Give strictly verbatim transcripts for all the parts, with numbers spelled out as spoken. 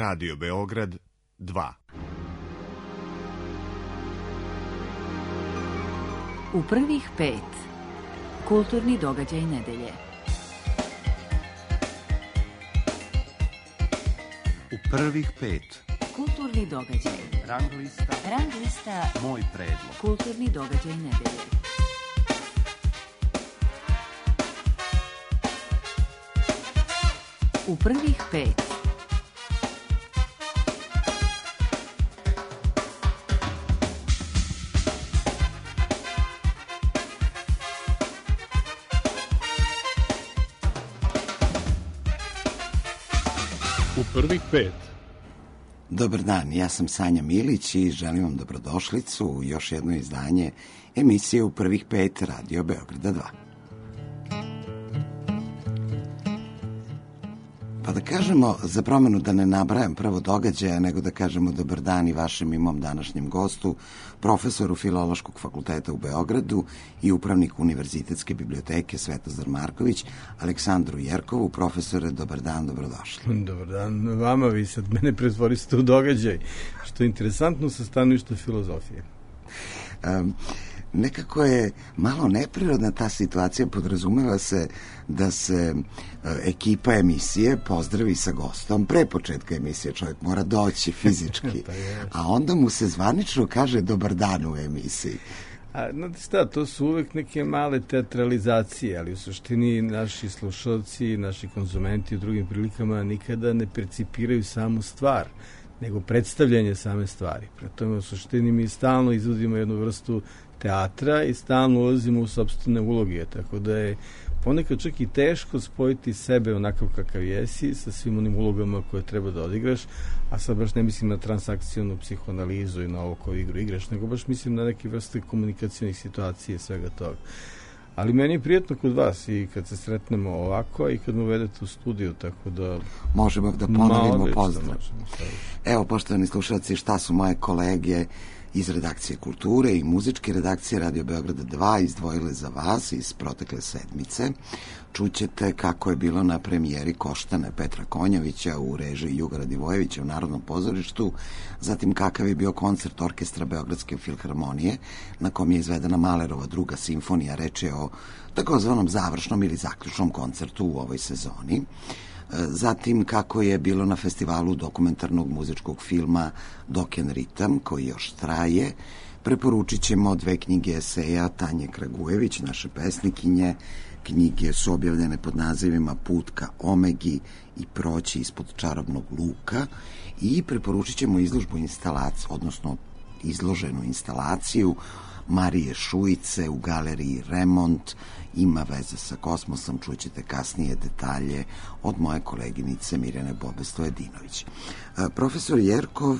Radio Beograd dva. U prvih pet. Kulturni događaj nedelje. U prvih pet. Kulturni događaj. Rang lista. Rang lista. Moj predlog. Kulturni događaj nedelje. U prvih pet. U prvih pet. Dobar dan, ja sam Sanja Milić i želim vam dobrodošlicu u još jedno izdanje emisije U prvih pet Radio Beograda dva. Pa da kažemo, za promenu da ne nabrajam prvo događaja, nego da kažemo dobar dan i vašem i mom današnjem gostu, profesoru Filološkog fakulteta u Beogradu i upravniku Univerzitetske biblioteke Svetozar Marković, Aleksandru Jerkovu. Profesore, dobar dan, dobrodošli. Dobar dan vama, vi sad mene pretvoriste u događaj, što je interesantno sa stanovišta filozofije. Um, nekako je malo neprirodna ta situacija, podrazumeva se da se uh, ekipa emisije pozdravi sa gostom pre početka emisije, čovjek mora doći fizički, pa a onda mu se zvanično kaže dobar dan u emisiji. A, znate šta, to su uvek neke male teatralizacije, ali u suštini naši slušalci, naši konzumenti u drugim prilikama nikada ne percipiraju samu stvar, nego predstavljanje same stvari. Pre tome, u suštini mi stalno izvodimo jednu vrstu teatra i stalno ulazimo u sopstvene uloge, tako da je ponekad čak i teško spojiti sebe onakav kakav jesi sa svim onim ulogama koje treba da odigraš, a sad baš ne mislim na transakcijonu psihoanalizu i na ovo koju igru igraš, nego baš mislim na neke vrste komunikacijnih situacija i svega toga. Ali meni je prijetno kod vas i kad se sretnemo ovako i kad me uvedete u studiju, tako da... Možemo da ponovimo Ma, pozdrav. Evo, poštovani slušalci, šta su moje kolege iz redakcije kulture i muzičke redakcije Radio Beograda dva izdvojile za vas iz protekle sedmice. Čućete kako je bilo na premijeri Koštane Petra Konjovića u režiji Juga Radivojevića u Narodnom pozorištu, zatim kakav je bio koncert Orkestra Beogradske filharmonije na kom je izvedena Mahlerova druga simfonija, reč je o takozvanom završnom ili zaključnom koncertu u ovoj sezoni. Zatim kako je bilo na festivalu dokumentarnog muzičkog filma Doken Ritam, koji još traje. Preporučit ćemo dve knjige eseja Tanje Kragujević, naše pesnikinje. Knjige su objavljene pod nazivima Put ka Omegi i Proći ispod čarobnog luka. I preporučit ćemo izložbu instalacije, odnosno izloženu instalaciju Marije Šujice u galeriji Remont. Ima veze sa kosmosom, čućete kasnije detalje od moje koleginice Mirjane Bobesto-Edinović. Profesor Jerkov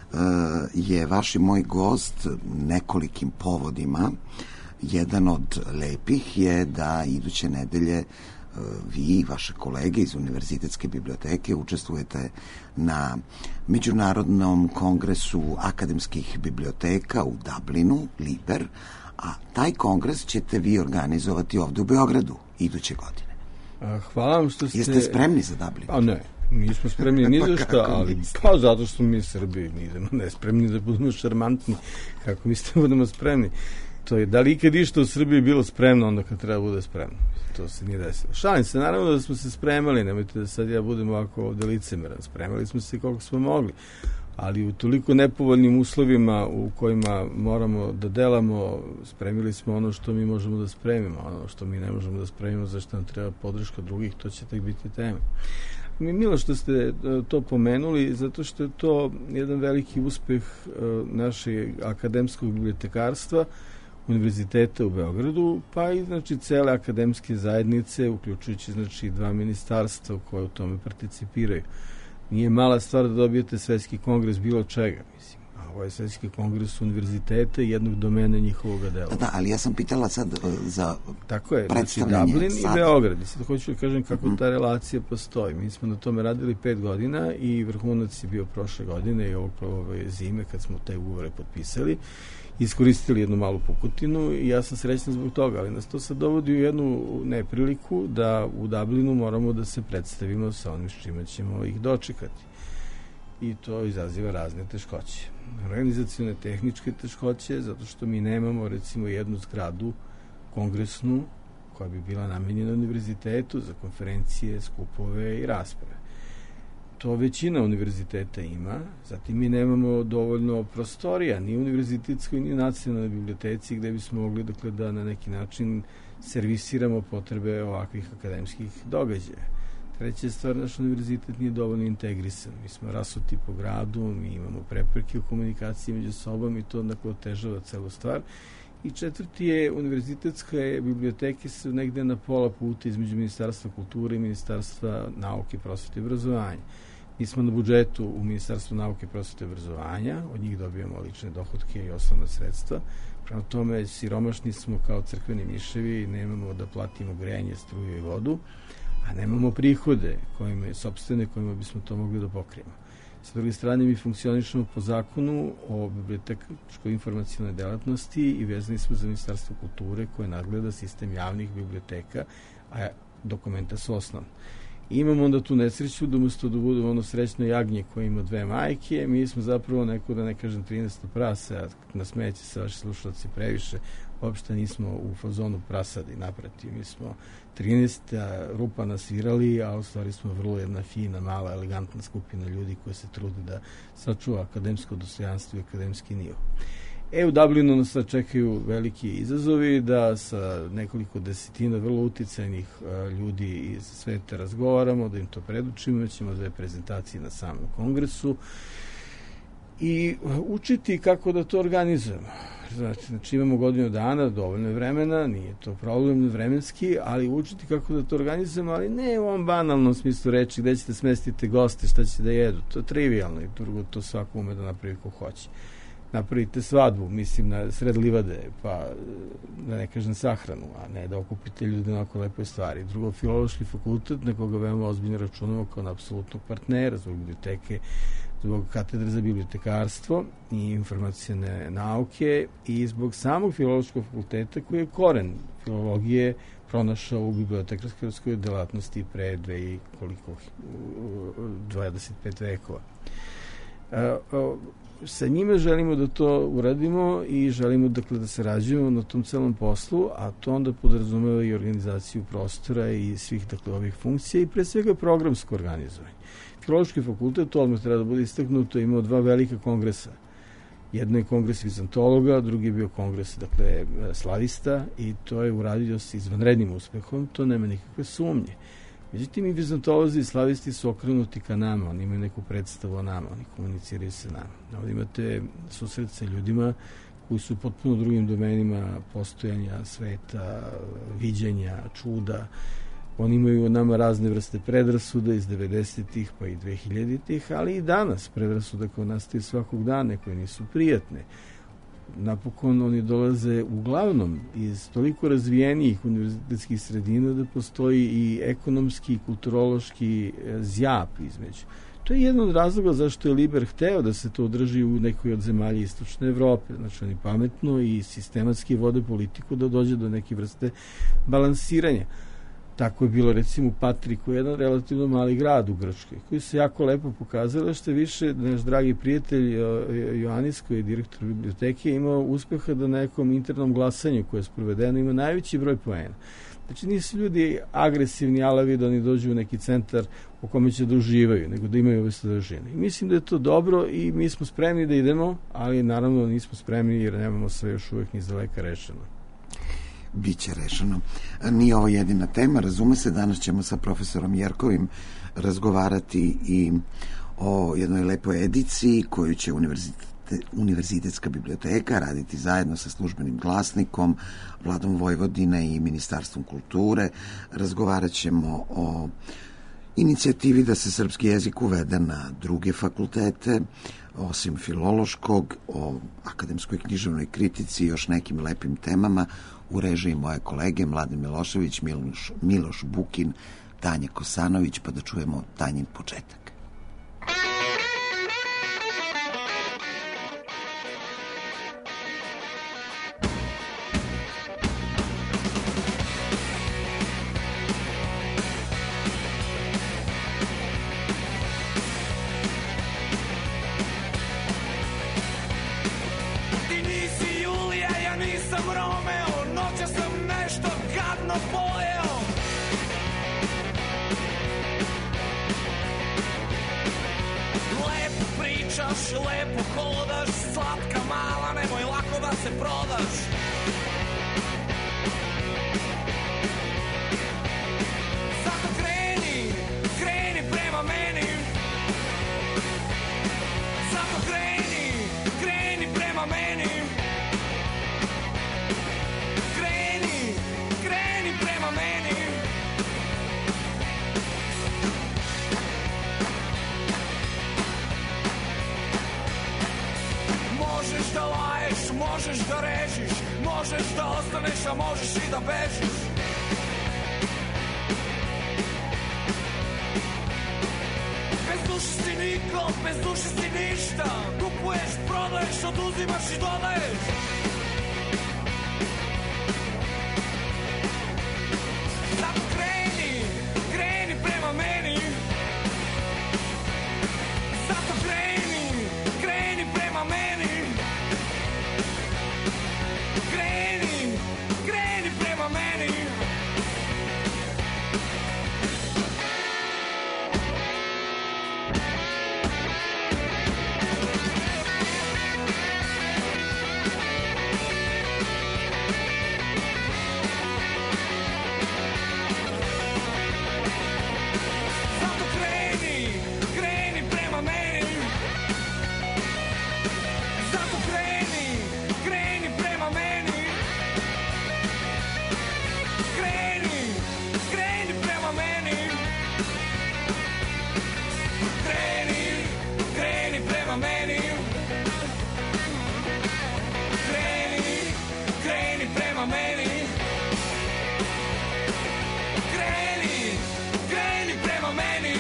je vaš i moj gost nekolikim povodima. Jedan od lepih je da iduće nedelje vi i vaše kolege iz Univerzitetske biblioteke učestvujete na Međunarodnom kongresu akademskih biblioteka u Dublinu, Liber, a taj kongres ćete vi organizovati ovde u Beogradu iduće godine. A, hvala vam što ste... Jeste spremni za Dublin? A ne, nismo spremni ni za šta, ali pa zato što mi Srbi nismo nespremni da budemo šarmantni, kako mislite da budemo spremni. To je, da li ikad išta u Srbiji bilo spremno onda kad treba bude spremno? To se nije desilo. Šalim se, naravno da smo se spremali, nemojte da sad ja budem ovako ovde licemeran. Spremali smo se koliko smo mogli, ali u toliko nepovoljnim uslovima u kojima moramo da delamo, spremili smo ono što mi možemo da spremimo, ono što mi ne možemo da spremimo, zašto nam treba podrška drugih, to će tek biti tema. Mi milo što ste to pomenuli, zato što je to jedan veliki uspeh našeg akademskog bibliotekarstva, Univerziteta u Beogradu, pa i znači cele akademske zajednice, uključujući znači dva ministarstva koje u tome participiraju. Nije mala stvar da dobijete svetski kongres bilo čega, mislim. A ovo je svetski kongres univerziteta i jednog domena njihovog dela. Da, ali ja sam pitala sad uh, za tako je, predstavljanje. Znači Dublin sad. I Beograd. Sad hoću da kažem kako Mm-hmm. ta relacija postoji. Mi smo na tome radili pet godina i vrhunac je bio prošle godine i ovog ove zime kad smo te ugovore potpisali. Iskoristili jednu malu pukotinu i ja sam srećan zbog toga, ali nas to sad dovodi u jednu nepriliku da u Dublinu moramo da se predstavimo sa onim s čime ćemo ih dočekati. i to izaziva razne teškoće. Organizacione tehničke teškoće, zato što mi nemamo recimo jednu zgradu kongresnu koja bi bila namenjena univerzitetu za konferencije, skupove i rasprave. To većina univerziteta ima, zatim mi nemamo dovoljno prostorija, ni univerzitetskoj, ni nacionalnoj biblioteci gde bismo mogli dakle, da na neki način servisiramo potrebe ovakvih akademskih događaja. Treća stvar, naš univerzitet nije dovoljno integrisan. Mi smo rasuti po gradu, mi imamo prepreke u komunikaciji među sobom i to onako otežava celu stvar. I četvrti je, univerzitetske biblioteke su negde na pola puta između Ministarstva kulture i Ministarstva nauke, prosvete i obrazovanja. Mi smo na budžetu u Ministarstvu nauke, prosvete i obrazovanja, od njih dobijamo lične dohotke i osnovna sredstva. Prema tome, siromašni smo kao crkveni miševi, nemamo da platimo grejanje, struju i vodu, a nemamo prihode kojima, sopstvene kojima bismo to mogli da pokrijemo. Sa druge strane, mi funkcionišemo po zakonu o bibliotečkoj informacijalnoj delatnosti i vezani smo za Ministarstvo kulture koje nadgleda sistem javnih biblioteka, a dokumenta su osnovni. I imamo onda tu nesreću da umesto da budemo ono srećno jagnje koje ima dve majke, mi smo zapravo neko, da ne kažem, trinaesto prase, nasmejeće se vaši slušalci previše, uopšte nismo u fazonu prasadi, naprotiv, mi smo trinaesta rupa nasvirali, a u stvari smo vrlo jedna fina, mala, elegantna skupina ljudi koji se trude da sačuva akademsko dostojanstvo i akademski nivo. E, u Dublinu nas sad čekaju veliki izazovi da sa nekoliko desetina vrlo uticajnih ljudi iz sveta razgovaramo, da im to predučimo, ćemo dve prezentacije na samom kongresu i učiti kako da to organizujemo. Znači, znači imamo godinu dana, dovoljno vremena, nije to problem vremenski, ali učiti kako da to organizujemo, ali ne u ovom banalnom smislu reči gde ćete smestiti goste, šta će da jedu, to je trivialno i drugo to svako ume da napravi ko hoće. Napravite svadbu, mislim, na sred livade, pa da ne kažem sahranu, a ne da okupite ljude na oko lepoj stvari. Drugo, filološki fakultet, na koga veoma ozbiljno računamo kao na apsolutnog partnera, zbog biblioteke, zbog katedre za bibliotekarstvo i informacijne nauke i zbog samog filološkog fakulteta koji je koren filologije pronašao u bibliotekarskoj delatnosti pre dve i koliko, dvadeset pet vekova. Sa njime želimo da to uradimo i želimo dakle, da se rađujemo na tom celom poslu, a to onda podrazumeva i organizaciju prostora i svih dakle, ovih funkcija i pre svega programsko organizovanje. Filološki fakultet, to odmah treba da bude istaknuto, imao dva velika kongresa. Jedno je kongres vizantologa, drugi je bio kongres dakle, slavista i to je uradio se izvanrednim uspehom, to nema nikakve sumnje. Međutim, i vizantolozi i slavisti su okrenuti ka nama, oni imaju neku predstavu o nama, oni komuniciraju se nama. Ovdje imate susret sa ljudima koji su potpuno drugim domenima postojanja, sveta, viđenja, čuda. Oni imaju o nama razne vrste predrasuda iz devedesetih pa i dvehiljaditih, ali i danas predrasuda koje nastaju svakog dana, koje nisu prijatne. Napokon oni dolaze uglavnom iz toliko razvijenijih univerzitetskih sredina da postoji i ekonomski i kulturološki zjap između. To je jedan od razloga zašto je Liber hteo da se to održi u nekoj od zemalja istočne Evrope. Znači oni pametno i sistematski vode politiku da dođe do neke vrste balansiranja. Tako je bilo recimo u Patriku, jedan relativno mali grad u Grčkoj, koji se jako lepo pokazalo, što više naš dragi prijatelj Ioannis, koji je direktor biblioteke, imao uspeha da na nekom internom glasanju koje je sprovedeno ima najveći broj poena. Znači nisu ljudi agresivni, alavi da oni dođu u neki centar u kome će da uživaju, nego da imaju ove sadržine. I mislim da je to dobro i mi smo spremni da idemo, ali naravno nismo spremni jer nemamo sve još uvek ni daleka rešeno. Biće rešeno. Nije ovo jedina tema, razume se, danas ćemo sa profesorom Jerkovim razgovarati i o jednoj lepoj ediciji koju će univerzitet, Univerzitetska biblioteka raditi zajedno sa Službenim glasnikom, Vladom Vojvodine i Ministarstvom kulture. Razgovarat ćemo o inicijativi da se srpski jezik uvede na druge fakultete, osim filološkog, o akademskoj književnoj kritici i još nekim lepim temama u režiji moje kolege Mladen Milošević, Miloš, Miloš Bukin, Tanja Kosanović, pa da čujemo Tanjin početak. Lepo pričaš, lepo hodaš, slatka mala, nemoj lako da se prodaš. Zato kreni, kreni prema meni. Zato kreni, kreni prema meni. Kreni, kreni prema meni. Možeš da laješ, možeš da režiš, možeš da ostaneš, a možeš i da bežiš. Bez duše si niko, bez duše si ništa. Kupuješ, prodaješ, oduzimaš i dodaješ. Zato kreni, kreni prema meni. Zato kreni, kreni prema meni. Kreni, kreni prema meni. Zato kreni, kreni prema meni. Zato kreni, kreni prema meni. Kreni, kreni prema meni. Kreni, kreni prema meni. Kreni, kreni prema meni. Kreni, kreni prema meni.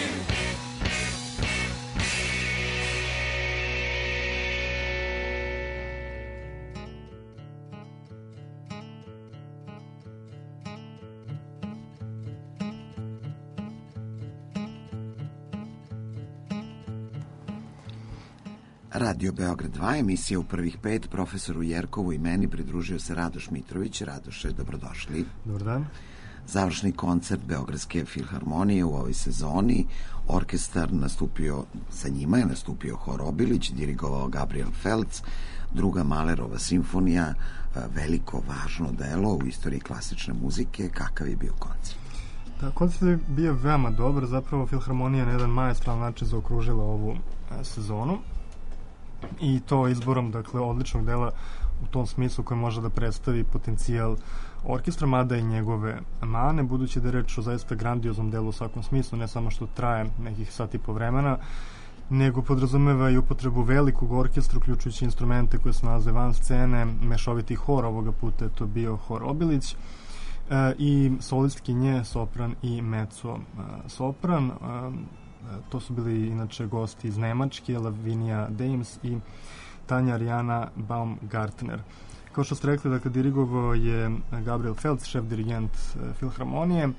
Radio Beograd dva, emisija u prvih pet, profesoru Jerkovu i meni pridružio se Radoš Mitrović. Radoše, dobrodošli. Dobar dan. Završni koncert Beogradske filharmonije u ovoj sezoni. Orkestar nastupio, sa njima je nastupio Hor Obilić, dirigovao Gabriel Felc, druga Mahlerova simfonija, veliko, važno delo u istoriji klasične muzike. Kakav je bio koncert? Da, koncert je bio veoma dobar, zapravo filharmonija na jedan maestralan način zaokružila ovu a, sezonu i to izborom, dakle, odličnog dela u tom smislu koji može da predstavi potencijal orkestra, mada i njegove mane, budući da je reč o zaista grandioznom delu u svakom smislu, ne samo što traje nekih sat i po vremena, nego podrazumeva i upotrebu velikog orkestra, uključujući instrumente koje se nalaze van scene, mešoviti hor, ovoga puta je to bio Hor Obilić, e, i solistkinje, sopran i mezzo e, sopran. E, to su bili inače gosti iz Nemačke, Lavinia Dames i Tanja Ariana Baumgartner. Kao što ste rekli, dakle, dirigovao je Gabriel Felc, šef dirigent e, filharmonije,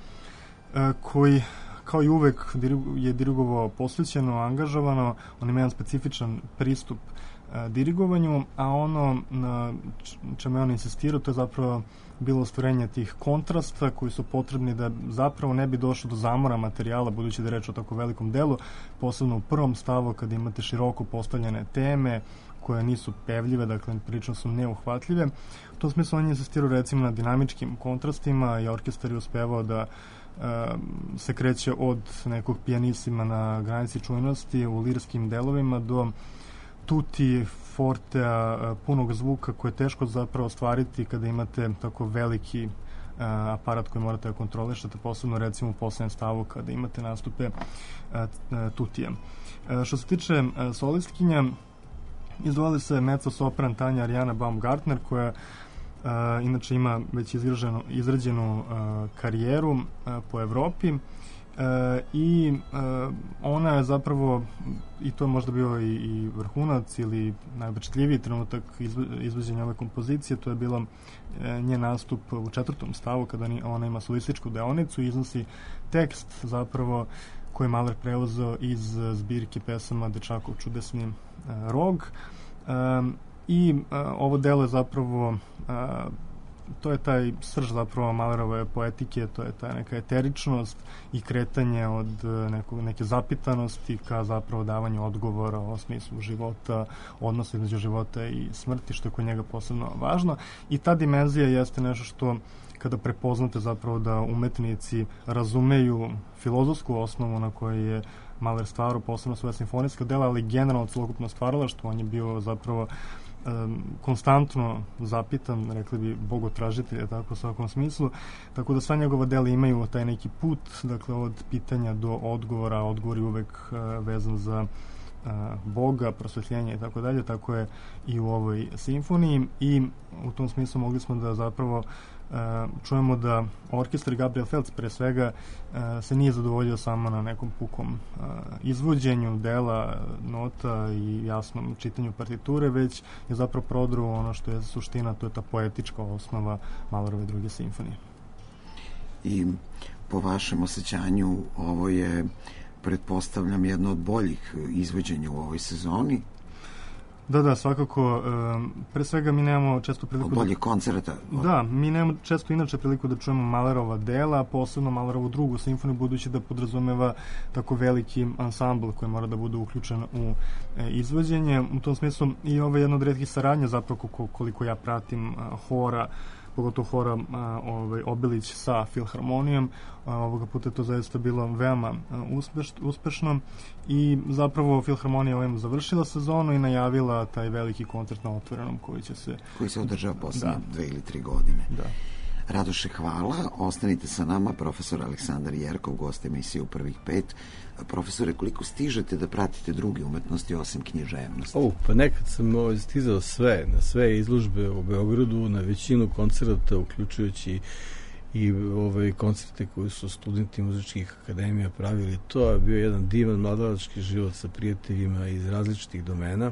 e, koji kao i uvek je dirigovao posvećeno, angažovano. On ima jedan specifičan pristup e, dirigovanju, a ono na čemu je on insistirao, to je zapravo bilo ostvarenje tih kontrasta koji su potrebni da zapravo ne bi došlo do zamora materijala, budući da je reč o tako velikom delu, posebno u prvom stavu kada imate široko postavljene teme koje nisu pevljive, dakle prilično su neuhvatljive. U tom smislu on je insistirao recimo na dinamičkim kontrastima i orkestar je uspevao da uh, se kreće od nekog pijanisima na granici čujnosti u lirskim delovima do tuti, fortea, punog zvuka koje je teško zapravo ostvariti kada imate tako veliki uh, aparat koji morate da kontrolišete, posebno recimo u poslednjem stavu kada imate nastupe uh, tutije. Uh, što se tiče uh, solistkinja, izdvojili se mezzo sopran Tanja Ariana Baumgartner, koja uh, inače ima već izrađenu, izrađenu uh, karijeru uh, po Evropi. E, i e, ona je zapravo, i to je možda bio i, i vrhunac ili najupečatljiviji trenutak izvođenja ove kompozicije, to je bilo e, njen nastup u četvrtom stavu kada ona ima solističku deonicu i iznosi tekst zapravo koji je Mahler preuzeo iz zbirke pesama Dečakov čudesni e, rog, e, i e, ovo delo je zapravo e, to je taj srž zapravo Malerove poetike, to je ta neka eteričnost i kretanje od nekog, neke zapitanosti ka zapravo davanju odgovora o smislu života, odnosa između života i smrti, što je kod njega posebno važno. I ta dimenzija jeste nešto što kada prepoznate zapravo da umetnici razumeju filozofsku osnovu na kojoj je Mahler stvarao, posebno svoje simfonijska dela, ali generalno celokupno stvaralaštvo, on je bio zapravo um, konstantno zapitan, rekli bi bogotražitelj, tako u svakom smislu, tako da sva njegova dela imaju taj neki put, dakle od pitanja do odgovora, odgovor je uvek uh, vezan za uh, Boga, prosvetljenje i tako dalje, tako je i u ovoj simfoniji i u tom smislu mogli smo da zapravo Uh, čujemo da orkestar Gabriel Feltz pre svega uh, se nije zadovoljio samo na nekom pukom uh, izvođenju dela, nota i jasnom čitanju partiture, već je zapravo prodruo ono što je suština, to je ta poetička osnova Mahlerove druge simfonije. I po vašem osjećanju ovo je, pretpostavljam, jedno od boljih izvođenja u ovoj sezoni? Da, da, svakako. Um, pre svega mi nemamo često priliku... Bolje koncerta. Da, mi nemamo često inače priliku da čujemo Mahlerova dela, posebno Mahlerovu drugu simfoniju, budući da podrazumeva tako veliki ansambl koji mora da bude uključen u e, izvođenje. U tom smislu i ovo je jedna od retkih saradnja, zapravo koliko ja pratim a, hora, pogotovo hora a, ovaj, Obilić sa Filharmonijom. A, ovoga puta je to zaista bilo veoma a, uspeš, uspešno i zapravo Filharmonija ovim završila sezonu i najavila taj veliki koncert na otvorenom koji će se... Koji se održava poslednje da. dve ili tri godine. Da. Radoše, hvala. Ostanite sa nama, profesor Aleksandar Jerkov, gost emisije u prvih pet. Profesore, koliko stižete da pratite druge umetnosti osim književnosti? O, pa nekad sam ovaj, stizao sve, na sve izložbe u Beogradu, na većinu koncerta, uključujući i ovaj, koncerte koji su studenti muzičkih akademija pravili. To je bio jedan divan mladalački život sa prijateljima iz različitih domena,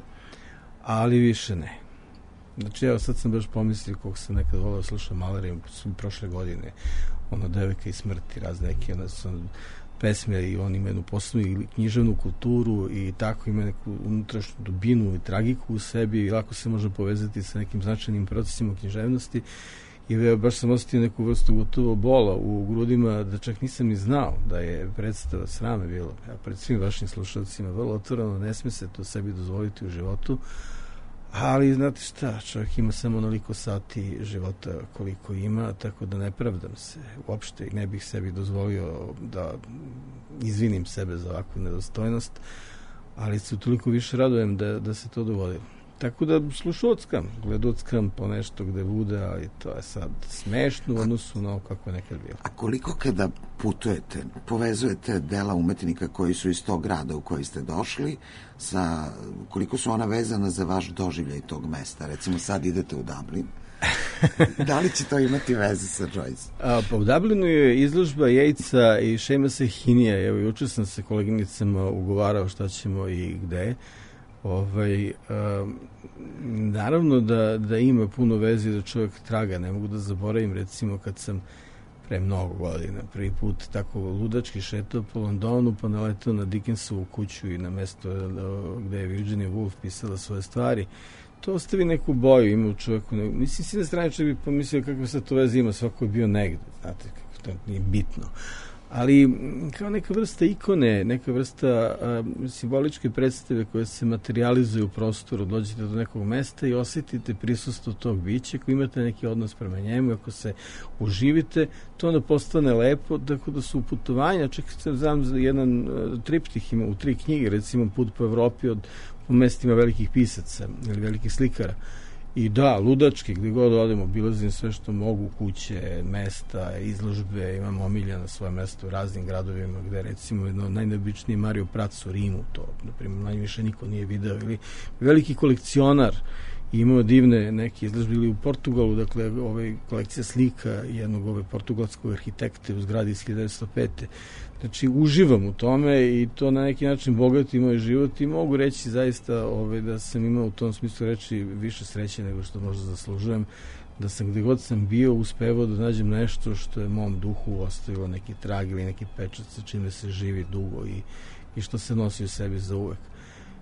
ali više ne. Znači, evo sad sam baš pomislio koliko sam nekad volao slušao Mahlera prošle godine, ono Devojka i smrti, razne neke, ono su pesme i on ima jednu posebnu književnu kulturu i tako ima neku unutrašnju dubinu i tragiku u sebi i lako se može povezati sa nekim značajnim procesima književnosti i evo, baš sam osjetio neku vrstu gotovo bola u grudima da čak nisam ni znao da je predstava, srame bilo, ja, pred svim vašim slušalcima vrlo otvoreno, ne sme se to sebi dozvoliti u životu. Ali, znate šta, čovjek ima samo onoliko sati života koliko ima, tako da ne pravdam se uopšte i ne bih sebi dozvolio da izvinim sebe za ovakvu nedostojnost, ali se toliko više radujem da, da se to dogodilo. Tako da slušockam, gledockam po nešto gde bude, ali to je sad smešno u odnosu na ovo kako je nekad bilo. A koliko kada putujete, povezujete dela umetnika koji su iz tog grada u koji ste došli, sa, koliko su ona vezana za vaš doživljaj tog mesta? Recimo sad idete u Dublin. Da li će to imati veze sa Joyce? A, pa u Dublinu je izložba Yatesa i Seamasa Heaneyja. Evo, juče sam se koleginicama ugovarao šta ćemo i gde. Ovaj, um, naravno da, da ima puno veze da čovjek traga. Ne mogu da zaboravim, recimo, kad sam pre mnogo godina prvi put tako ludački šetao po Londonu, pa naletao na Dickensovu kuću i na mesto gde je Virginia Woolf pisala svoje stvari. To ostavi neku boju, ima u čovjeku. Mislim, s jedne strane čovjek bi pomislio kakve sad to veze ima, svako je bio negde, znate, kako to nije bitno. Ali kao neka vrsta ikone, neka vrsta a, simboličke predstave koje se materializuju u prostoru, dođete do nekog mesta i osjetite prisustvo tog bića, ako imate neki odnos prema njemu, ako se uživite, to onda postane lepo, tako da su putovanja, čak sam znam za jedan triptih ima u tri knjige, recimo Put po Evropi od po mestima velikih pisaca ili velikih slikara. I da, ludački, gdje god odemo, obilazim sve što mogu, kuće, mesta, izložbe, imam omilja na svoje mesto u raznim gradovima, gde recimo jedno najneobičniji Mario Prats u Rimu, to, na primjer, najviše niko nije video, ili veliki kolekcionar, imao divne neke izložbe, ili u Portugalu, dakle, ovaj kolekcija slika jednog ove portugalskog arhitekte u zgradi iz hiljadu devetsto pete. Znači, uživam u tome i to na neki način bogati moj život i mogu reći zaista ovaj, da sam imao u tom smislu reći više sreće nego što možda zaslužujem, da sam gde god sam bio uspevao da nađem nešto što je mom duhu ostavilo neki trag ili neki pečat sa čime se živi dugo i, i što se nosi u sebi za uvek.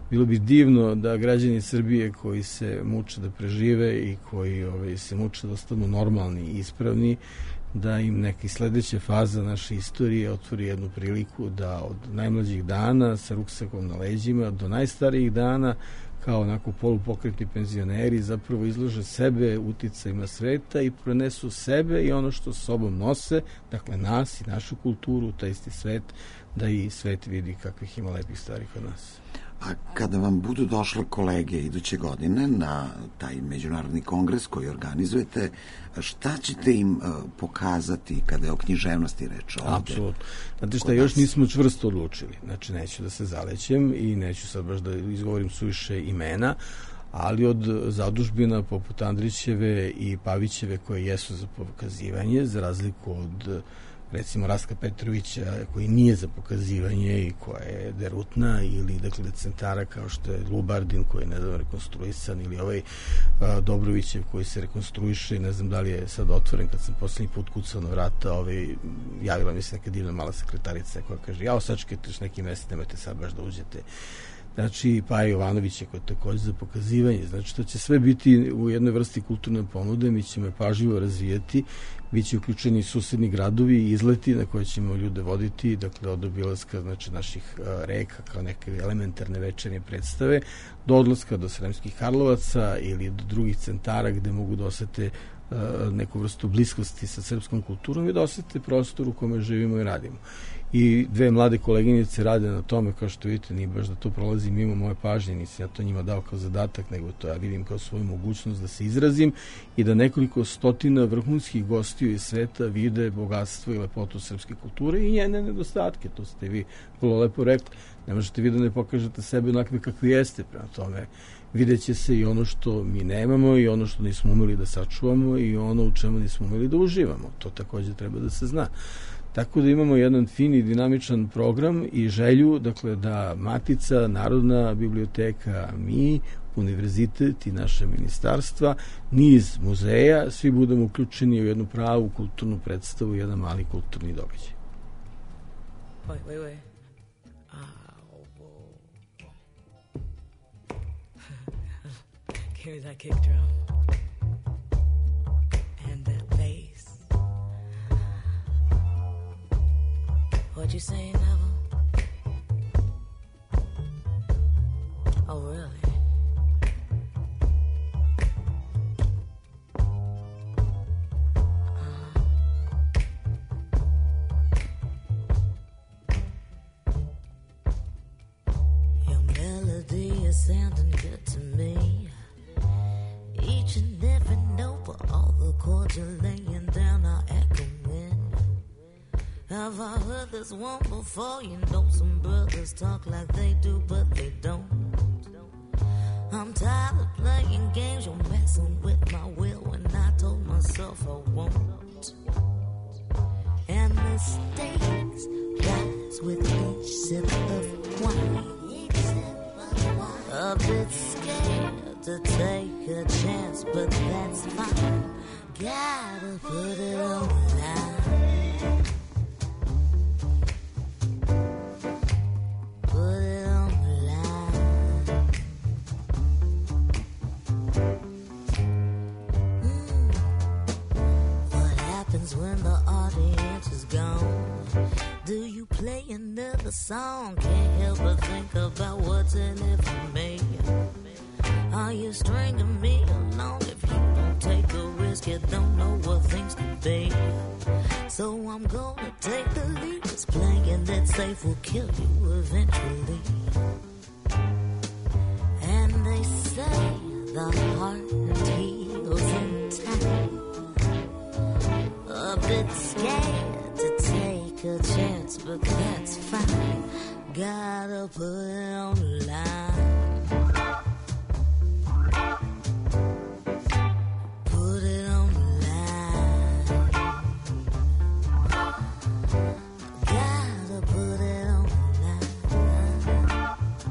bilo bi divno da građani Srbije koji se muče da prežive i koji ovaj, se muče da ostanu normalni i ispravni, da im neka sledeća faza naše istorije otvori jednu priliku da od najmlađih dana sa ruksakom na leđima do najstarijih dana kao onako polupokretni penzioneri zapravo izlože sebe uticajima sveta i prenesu sebe i ono što sobom nose, dakle nas i našu kulturu, taj isti svet, da i svet vidi kakvih ima lepih stvari kod nas. A kada vam budu došle kolege iduće godine na taj međunarodni kongres koji organizujete, šta ćete im uh, pokazati kada je o književnosti reč ovde? Apsolutno. Znate šta, još nismo čvrsto odlučili. Znači, neću da se zalećem i neću sad baš da izgovorim suviše imena, ali od zadužbina poput Andrićeve i Pavićeve koje jesu za pokazivanje, za razliku od recimo Rastka Petrovića koji nije za pokazivanje i koja je derutna, ili dakle centara kao što je Lubardin koji je ne znam rekonstruisan, ili ovaj a, Dobrovićev koji se rekonstruiše i ne znam da li je sad otvoren. Kad sam poslednji put kucao na vrata, ovaj, javila mi se neka divna mala sekretarica koja kaže, jao sačekajte još neki mesec, nemojte sad baš da uđete. Znači, pa i Jovanović je koji je takođe za pokazivanje. Znači, to će sve biti u jednoj vrsti kulturne ponude, mi ćemo je pažljivo razvijati, bit će uključeni susedni gradovi i izleti na koje ćemo ljude voditi, dakle, od obilaska znači, naših a, reka kao neke elementarne večernje predstave, do odlaska do Sremskih Karlovaca ili do drugih centara gde mogu da osete a, neku vrstu bliskosti sa srpskom kulturom i da osete prostor u kome živimo i radimo. I dve mlade koleginice rade na tome, kao što vidite, nije baš da to prolazi mimo moje pažnje, nisam ja to njima dao kao zadatak, nego to ja vidim kao svoju mogućnost da se izrazim i da nekoliko stotina vrhunskih gostiju iz sveta vide bogatstvo i lepotu srpske kulture i njene nedostatke, to ste vi vrlo lepo rekli. Ne možete vi da ne pokažete sebe onakve kakvi jeste, prema tome vidjet će se i ono što mi nemamo i ono što nismo umeli da sačuvamo i ono u čemu nismo umeli da uživamo. To takođe treba da se zna. Tako da imamo jedan fin i dinamičan program i želju, dakle, da Matica, Narodna biblioteka, mi, univerzitet i naše ministarstva, niz muzeja, svi budemo uključeni u jednu pravu kulturnu predstavu i jedan mali kulturni događaj. Wait, wait, wait. Here's that kick drum and that bass. What you saying, Neville? Oh, really? Uh-huh. Your melody is sounding good to me. Each and every note for all the chords you're laying down are echoing. Have I heard this one before? You know some brothers talk like they do, but they don't. I'm tired of playing games, you're messing with my will when I told myself I won't. And mistakes rise with each sip of wine. A bit scared to take a chance, but that's fine. Gotta put it on the line. Put it on the line. Mm. What happens when the audience is gone? Do you play another song? Can't help but think about what's in it for me. Are you stringing me along? If you don't take a risk, you don't know what things could be. So I'm gonna take the lead. Cause playing it safe will kill you eventually. And they say the heart heals in time. A bit scared to take a chance, but that's fine. Gotta put it on the line. Put it on the line. Gotta put it on the line.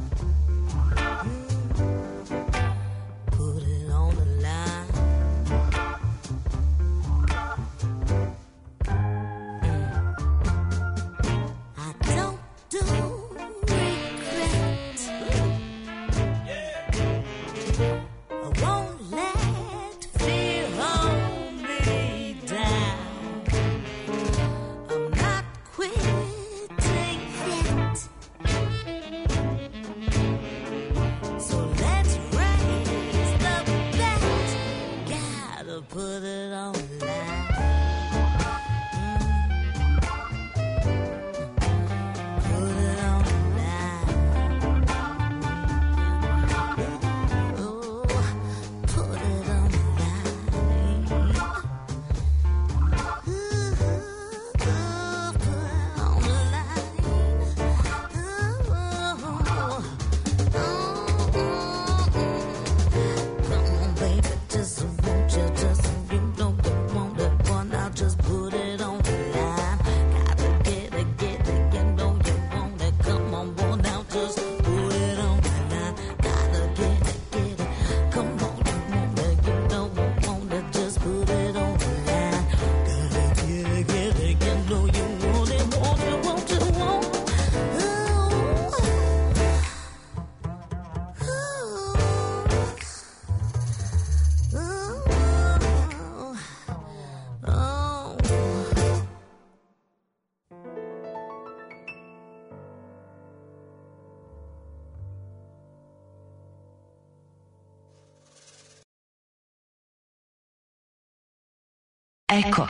Mm. Put it on the line. I don't do regret I won't let fear hold me down. I'm not quitting yet. So let's raise the bet. Gotta put it on the line. Eko.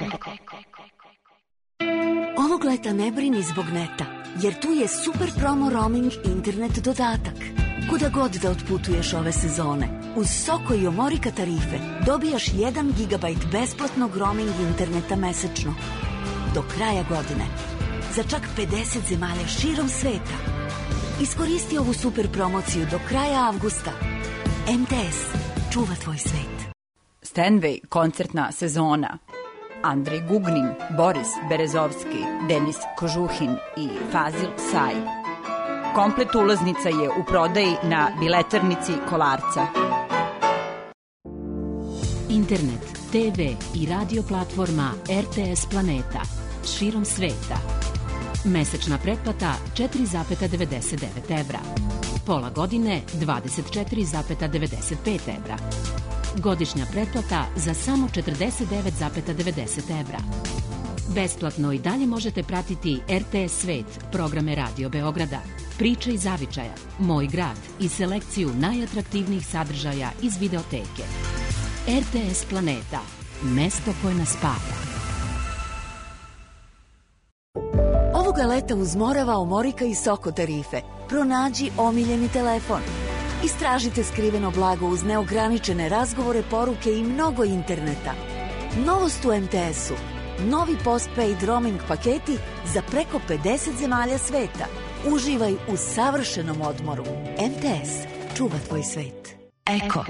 Ovog leta ne brini zbog neta, jer tu je super promo roaming internet dodatak. Kuda god da otputuješ ove sezone, uz Soko i Omorika tarife dobijaš jedan gigabajt besplatnog roaming interneta mesečno. Do kraja godine. Za čak pedeset zemalja širom sveta. Iskoristi ovu super promociju do kraja avgusta. M T S. Čuva tvoj svet. Stanway koncertna sezona. Andrej Gugnin, Boris Berezovski, Denis Kožuhin i Fazil Saj. Komplet ulaznica je u prodaji na biletarnici Kolarca. Internet, te ve i radio platforma R T S Planeta širom sveta. Mesečna pretplata četiri zarez devedeset devet evra. Pola godine dvadeset četiri zarez devedeset pet evra. Godišnja pretplata za samo četrdeset devet zarez devedeset evra. Besplatno i dalje možete pratiti R T S Svet, programe Radio Beograda, Priče iz zavičaja, Moj grad i selekciju najatraktivnijih sadržaja iz videoteke. R T S Planeta, mesto koje nas spaja. Ovoga leta uz Morava, Omorika i Soko tarife pronađi omiljeni telefon. Istražite skriveno blago uz neograničene razgovore, poruke i mnogo interneta. Novost u M T S-u. Novi postpaid roaming paketi za preko pedeset zemalja sveta. Uživaj u savršenom odmoru. M T S. Čuva tvoj svet. Eko.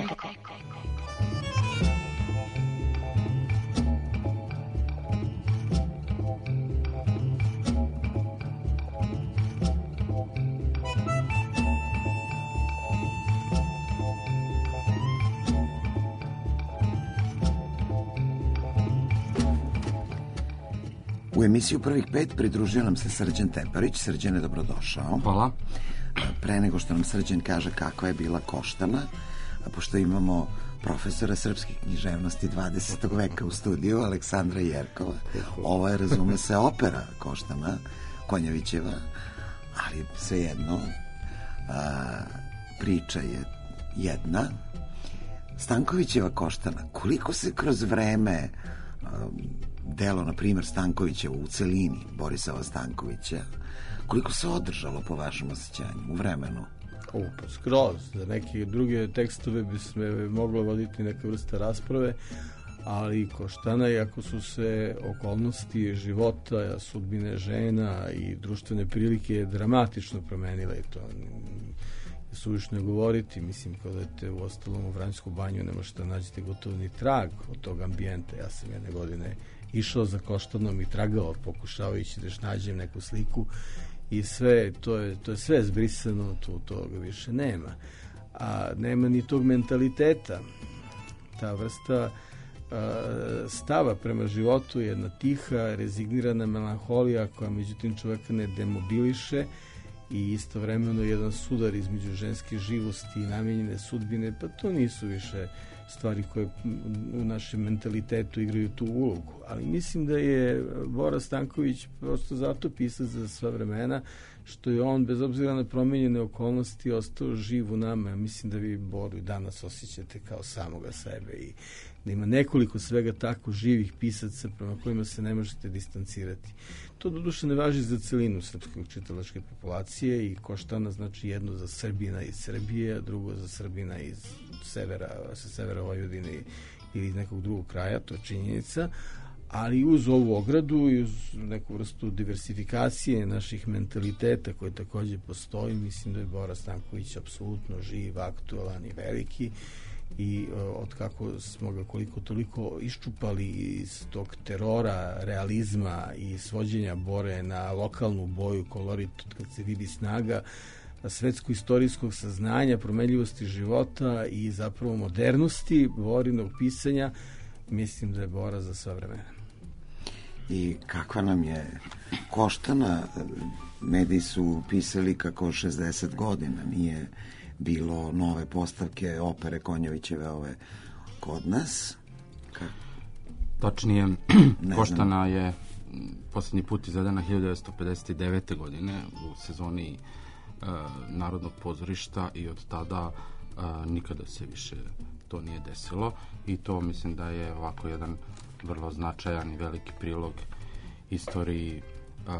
U emisiju Prvih pet pridružio nam se Srđan Teparić. Srđane, dobrodošao. Hvala. Pre nego što nam Srđan kaže kakva je bila Koštana, pošto imamo profesora srpske književnosti dvadesetog veka u studiju, Aleksandra Jerkova. Ovo je, razume se, opera Koštana, Konjevićeva, ali svejedno, a, priča je jedna. Stankovićeva Koštana, koliko se kroz vreme a, delo, na primjer, Stankovića u celini, Borisova Stankovića, koliko se održalo po vašem osjećanju u vremenu? O, pa skroz. Za neke druge tekstove bi se moglo voditi neka vrsta rasprave, ali Koštana, iako su se okolnosti života, sudbine žena i društvene prilike dramatično promenile, i to je suvišno govoriti. Mislim, kada odete u ostalom u Vranjsku banju, ne možete da nađete gotovo ni trag od tog ambijenta. Ja sam jedne godine išao za Koštanom i tragao, pokušavajući da još nađem neku sliku, i sve, to je, to je sve zbrisano, tu toga više nema. A nema ni tog mentaliteta. Ta vrsta a, stava prema životu je jedna tiha, rezignirana melanholija koja međutim čoveka ne demobiliše i istovremeno jedan sudar između ženske živosti i namenjene sudbine, pa to nisu više stvari koje u našem mentalitetu igraju tu ulogu. Ali mislim da je Bora Stanković prosto zato pisac za sva vremena, što je on, bez obzira na promenjene okolnosti, ostao živ u nama. Ja mislim da vi Boru i danas osjećate kao samoga sebe i da ima nekoliko svega tako živih pisaca prema kojima se ne možete distancirati. To doduše ne važi za celinu srpske čitalačke populacije i Koštana znači jedno za Srbina iz Srbije, a drugo za Srbina iz severa, sa severa Vojvodine ili iz nekog drugog kraja, to je činjenica, ali uz ovu ogradu i uz neku vrstu diversifikacije naših mentaliteta koje takođe postoji, mislim da je Bora Stanković apsolutno živ, aktualan i veliki i od kako smo ga koliko toliko iščupali iz tog terora, realizma i svođenja Bore na lokalnu boju, kolorit, kad se vidi snaga svetsko-istorijskog saznanja, promenljivosti života i zapravo modernosti Borinog pisanja, mislim da je Bora za sva vremena. I kakva nam je Koštana? Mediji su pisali kako šezdeset godina nije bilo nove postavke opere Konjovićeve ove kod nas. Ka... Tačnije, Koštana je poslednji put izvedena hiljadu devetsto pedeset devete. godine u sezoni uh, Narodnog pozorišta i od tada uh, nikada se više to nije desilo i to mislim da je ovako jedan vrlo značajan i veliki prilog istoriji uh,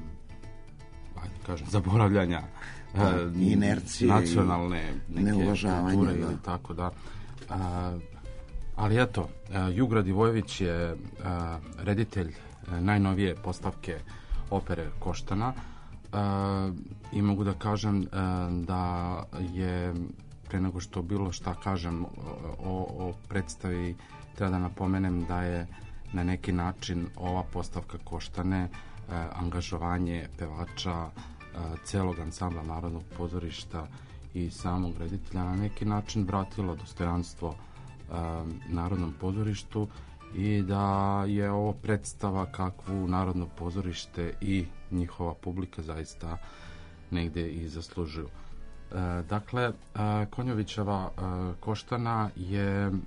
ajde kažem, zaboravljanja uh, inercije nacionalne neke kulture da. ili tako da. Uh, ali eto, uh, Jugra Divojević je uh, reditelj uh, najnovije postavke opere Koštana uh, i mogu da kažem uh, da je pre nego što bilo šta kažem o, o predstavi, treba da napomenem da je na neki način ova postavka Koštane, eh, angažovanje pevača, eh, celog ansambla Narodnog pozorišta i samog reditelja na neki način vratilo dostojanstvo eh, Narodnom pozorištu i da je ovo predstava kakvu Narodno pozorište i njihova publika zaista negde i zaslužuju. E, dakle, e, Konjovićeva e, Koštana je e,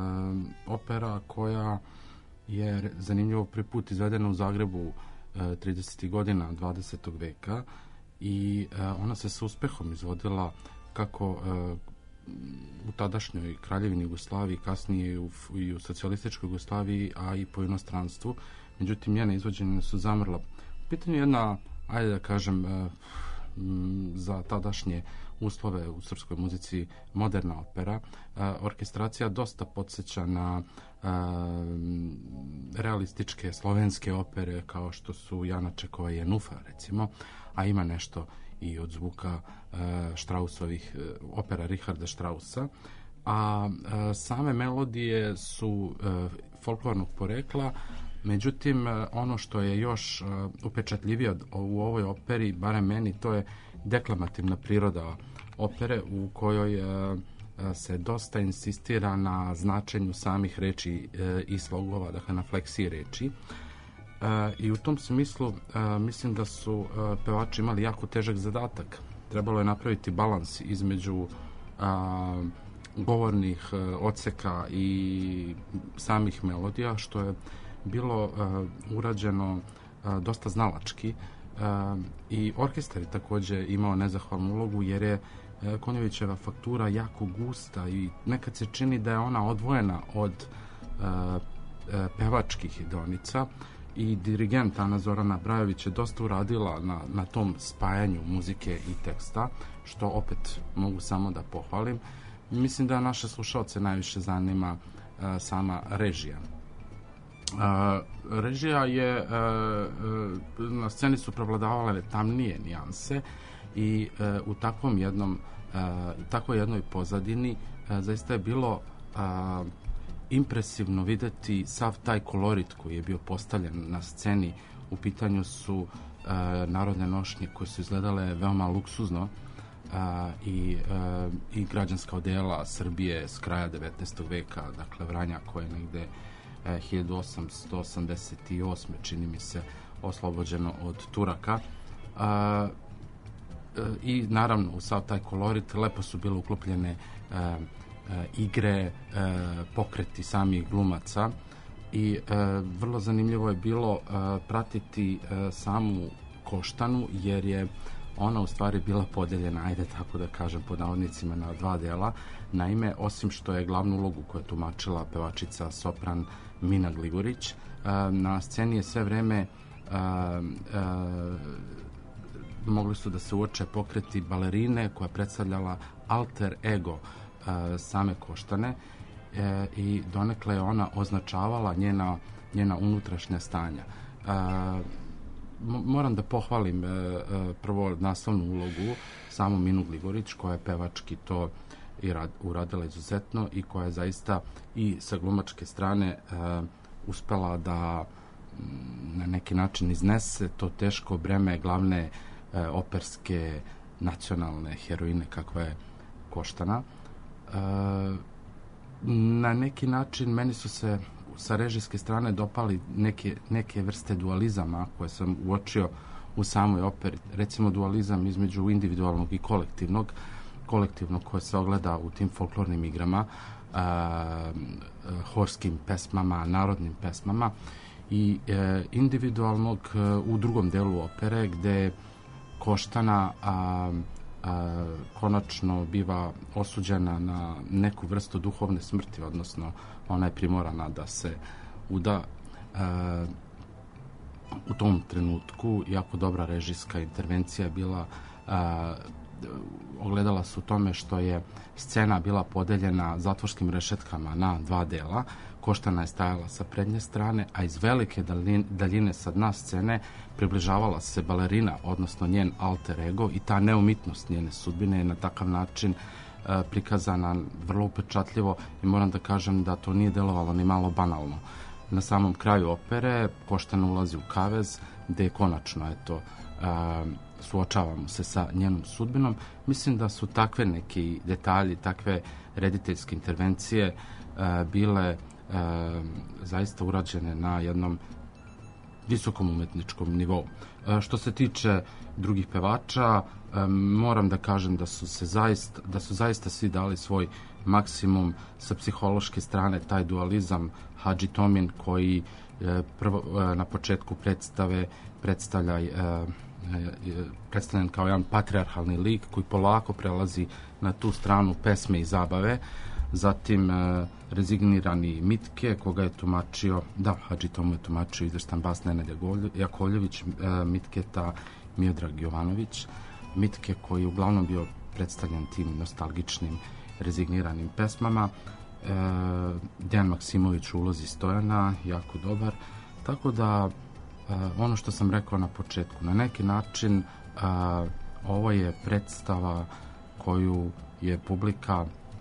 opera koja je zanimljivo prvi put izvedena u Zagrebu e, tridesetih godina dvadesetog veka i e, ona se sa uspehom izvodila kako e, u tadašnjoj Kraljevini Jugoslaviji, kasnije i u, i u socijalističkoj Jugoslaviji, a i po inostranstvu. Međutim, njene izvođenje su zamrla. U pitanju je jedna, ajde da kažem, e, za tadašnje uslove u srpskoj muzici moderna opera. E, orkestracija dosta podsjeća na e, realističke slovenske opere kao što su Janačekova i Jenufa recimo, a ima nešto i od zvuka e, Štrausovih e, opera Richarda Strausa. A e, same melodije su e, folklornog porekla. Međutim, ono što je još uh, upečatljivije u ovoj operi, barem meni, to je deklamativna priroda opere u kojoj uh, se dosta insistira na značenju samih reči uh, i slogova, dakle na fleksiji reči. Uh, I u tom smislu uh, mislim da su uh, pevači imali jako težak zadatak. Trebalo je napraviti balans između uh, govornih uh, odseka i samih melodija, što je bilo uh, urađeno uh, dosta znalački uh, i orkestar je takođe imao nezahvalnu ulogu jer je uh, Konjovićeva faktura jako gusta i nekad se čini da je ona odvojena od uh, uh, pevačkih idonica i dirigent Ana Zorana Brajović je dosta uradila na, na tom spajanju muzike i teksta, što opet mogu samo da pohvalim. Mislim da naše slušalce najviše zanima uh, sama režija. Uh, režija je, uh, uh, na sceni su prevladavale tamnije nijanse i uh, u takvom jednom, uh, takvoj jednoj pozadini uh, zaista je bilo uh, impresivno videti sav taj kolorit koji je bio postavljen na sceni. U pitanju su uh, narodne nošnje koje su izgledale veoma luksuzno uh, i, uh, i građanska odela Srbije s kraja devetnaestog veka, dakle Vranja koje je negde hiljadu osamsto osamdeset osme čini mi se oslobođeno od Turaka. i naravno u sav taj kolorit lepo su bile uklopljene e, e, igre, e, pokreti samih glumaca i e, vrlo zanimljivo je bilo e, pratiti e, samu Koštanu, jer je ona u stvari bila podeljena, ajde tako da kažem pod navodnicima, na dva dela. Naime, osim što je glavnu ulogu koju je tumačila pevačica sopran Mina Gligorić, e, na sceni je sve vreme e, e, mogli su da se uoče pokreti balerine koja je predstavljala alter ego e, same Koštane e, i donekle je ona označavala njena, njena unutrašnja stanja. E, moram da pohvalim e, e, prvo naslovnu ulogu samu Minu Gligorić, koja je pevački to i rad, uradila izuzetno i koja je zaista i sa glumačke strane e, uspela da na neki način iznese to teško breme glavne e, operske nacionalne heroine kakva je Koštana. E, na neki način meni su se sa režijske strane dopali neke, neke vrste dualizama koje sam uočio u samoj operi. Recimo dualizam između individualnog i kolektivnog, kolektivnog koje se ogleda u tim folklornim igrama, e, horskim pesmama, narodnim pesmama, i e, individualnog e, u drugom delu opere, gde Koštana a, a, konačno biva osuđena na neku vrstu duhovne smrti, odnosno ona je primorana da se uda. E, u tom trenutku jako dobra režijska intervencija bila, a, ogledala se u tome što je scena bila podeljena zatvorskim rešetkama na dva dela. Koštana je stajala sa prednje strane, a iz velike daljine sa dna scene približavala se balerina, odnosno njen alter ego, i ta neumitnost njene sudbine je na takav način e, prikazana vrlo upečatljivo i moram da kažem da to nije delovalo ni malo banalno. Na samom kraju opere Koštana ulazi u kavez, gde je konačno, eto, e, suočavamo se sa njenom sudbinom. Mislim da su takve neki detalji, takve rediteljske intervencije e, bile E, zaista urađene na jednom visokom umetničkom nivou. E, što se tiče drugih pevača, e, moram da kažem da su se zaista, da su zaista svi dali svoj maksimum sa psihološke strane. Taj dualizam Hadži Tomin, koji e, prvo, e, na početku predstave predstavlja e, e, predstavljen kao jedan patrijarhalni lik koji polako prelazi na tu stranu pesme i zabave. Zatim e, rezignirani Mitke, koga je tumačio, da, Hadži Tomu je tumačio izvrstan bas Nenad Jakovljević, e, Mitketa Miodrag Jovanović. Mitke koji je uglavnom bio predstavljen tim nostalgičnim rezigniranim pesmama. E, Dejan Maksimović u ulozi Stojana, jako dobar. Tako da, e, ono što sam rekao na početku, na neki način e, ovo je predstava koju je publika,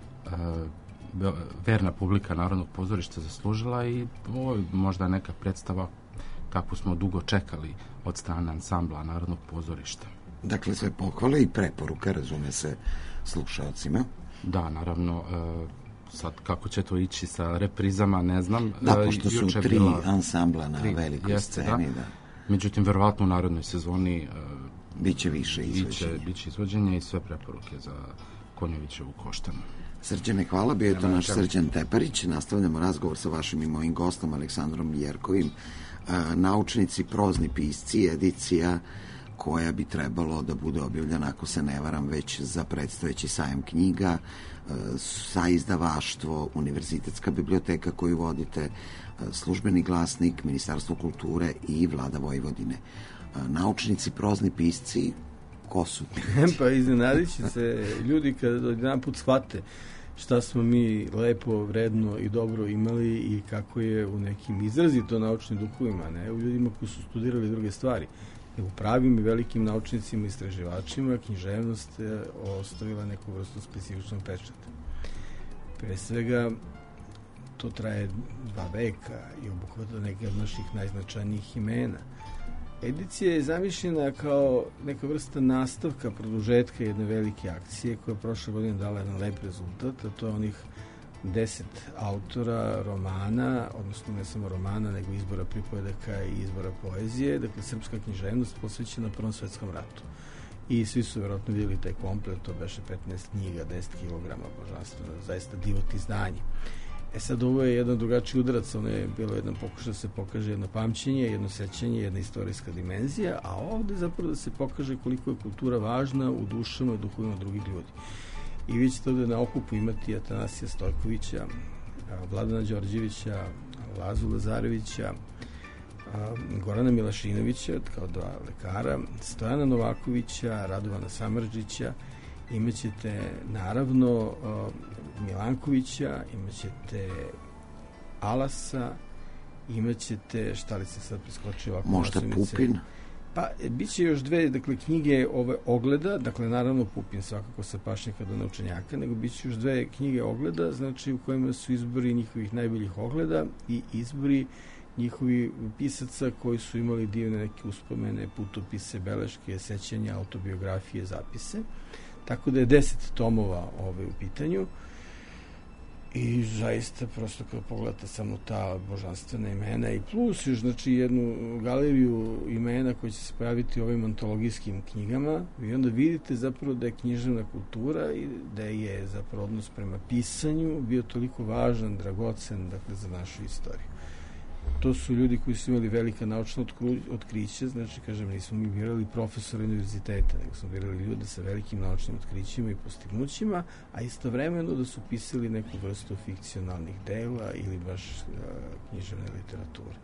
verna publika Narodnog pozorišta zaslužila, i ovo je možda neka predstava kakvu smo dugo čekali od strane ansambla Narodnog pozorišta. Dakle, sve pohvale i preporuka, razume se, slušalcima. Da, naravno, sad kako će to ići sa reprizama, ne znam. Da, pošto su Juče tri bila, ansambla na tri, velikoj jeste, sceni, da. da. Međutim, verovatno u narednoj sezoni biće više izvođenja. Biće, biće izvođenja i sve preporuke za Konjovićevu Koštanu. Srđane, hvala, bio je to naš Srđan Teparić. Nastavljamo razgovor sa vašim i mojim gostom Aleksandrom Jerkovim, naučnici, prozni pisci, edicija koja bi trebalo da bude objavljena, ako se ne varam, već za predstojeći sajam knjiga, sa izdavaštvo, Univerzitetska biblioteka koju vodite, Službeni glasnik, Ministarstvo kulture i Vlada Vojvodine. Naučnici, prozni pisci, ko su? Pa iznenadit će se ljudi kada jedan put shvate šta smo mi lepo, vredno i dobro imali i kako je u nekim izrazito naučnim duhovima, ne u ljudima koji su studirali druge stvari. U pravim i velikim naučnicima i istraživačima književnost je ostavila neku vrstu specifičnog pečata. Pre svega, to traje dva veka i obuhvata neke od naših najznačajnijih imena. Edicija je zamišljena kao neka vrsta nastavka, produžetka jedne velike akcije koja je prošle godine dala jedan lep rezultat, a to je onih deset autora romana, odnosno ne samo romana, nego izbora pripovedaka i izbora poezije, dakle srpska književnost posvećena Prvom svetskom ratu. i svi su vjerojatno vidjeli taj komplet, to beše petnaest knjiga, deset kilograma božanstveno, zaista divot izdanje. E sad, ovo je jedan drugačiji udarac, ono je bilo jedan pokušaj da se pokaže jedno pamćenje, jedno sećanje, jedna istorijska dimenzija, a ovde zapravo da se pokaže koliko je kultura važna u dušama i duhovima drugih ljudi. I vi ćete ovde na okupu imati Atanasija Stojkovića, Vladana Đorđevića, Lazu Lazarevića, Gorana Milašinovića kao dva lekara, Stojana Novakovića, Radovana Samardžića, imaćete naravno Milankovića, imaćete Alasa, imaćete, šta li se sad preskočio ovako? Možda Pupin? Pa, bit će još dve, dakle, knjige ove ogleda, dakle, naravno Pupin svakako sa pašnjaka do naučenjaka, nego bit će još dve knjige ogleda, znači u kojima su izbori njihovih najboljih ogleda i izbori njihovi pisaca koji su imali divne neke uspomene, putopise, beleške, sećanja, autobiografije, zapise. Tako da je deset tomova ove u pitanju i zaista prosto kada pogledate samo ta božanstvena imena i plus još znači jednu galeriju imena koja će se pojaviti u ovim antologijskim knjigama i onda vidite zapravo da je književna kultura i da je zapravo odnos prema pisanju bio toliko važan, dragocen, dakle, za našu istoriju. To su ljudi koji su imali velika naučna otkrića, znači, kažem, nismo mi birali profesora univerziteta, nego smo birali ljude sa velikim naučnim otkrićima i postignućima, a istovremeno da su pisali neku vrstu fikcionalnih dela ili baš uh, književne literature.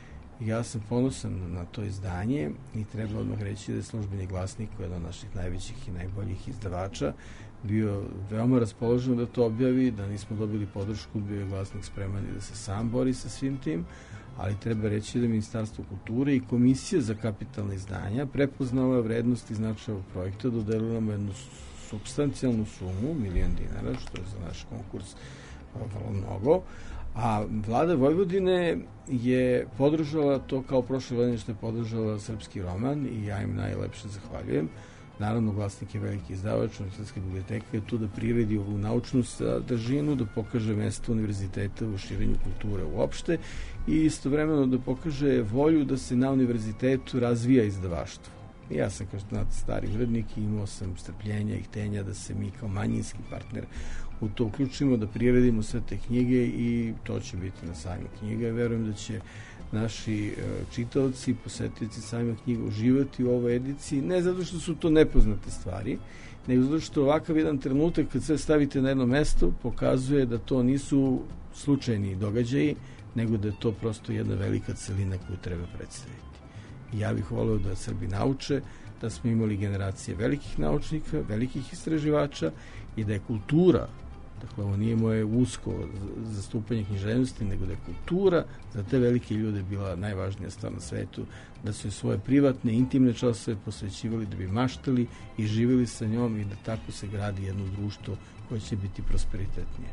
Ja sam ponosan na to izdanje i treba odmah reći da je Službeni glasnik, jedan od naših najvećih i najboljih izdavača, bio veoma raspoložen da to objavi, da nismo dobili podršku, bio je glasnik spreman i da se sam bori sa svim tim, ali treba reći da Ministarstvo kulture i Komisija za kapitalne izdanja prepoznala vrednost i značaj ovog projekta, dodelila nam jednu supstancijalnu sumu, milion dinara, što je za naš konkurs vrlo mnogo, a vlada Vojvodine je podržala to kao prošle godine što je podržala srpski roman i ja im najlepše zahvaljujem. Naravno, glasnik je veliki izdavač, Univerzitetska biblioteka je tu da priredi ovu naučnu sadržinu, da pokaže mesto univerziteta u širenju kulture uopšte i istovremeno da pokaže volju da se na univerzitetu razvija izdavaštvo. Ja sam, kao što znate, stari urednik i imao sam strpljenja i htenja da se mi kao manjinski partner u to uključimo, da priredimo sve te knjige i to će biti na sajmu knjiga. Verujem da će naši čitaoci i posetioci sajma knjiga uživati u ovoj ediciji, ne zato što su to nepoznate stvari, nego zato što ovakav jedan trenutak kad sve stavite na jedno mesto pokazuje da to nisu slučajni događaji, nego da je to prosto jedna velika celina koju treba predstaviti. Ja bih voleo da Srbi nauče da smo imali generacije velikih naučnika, velikih istraživača i da je kultura, dakle, ovo nije moje usko zastupanje književnosti, nego da je kultura za te velike ljude bila najvažnija stvar na svetu, da su svoje privatne, intimne časove posvećivali da bi maštali i živjeli sa njom i da tako se gradi jedno društvo koje će biti prosperitetnije.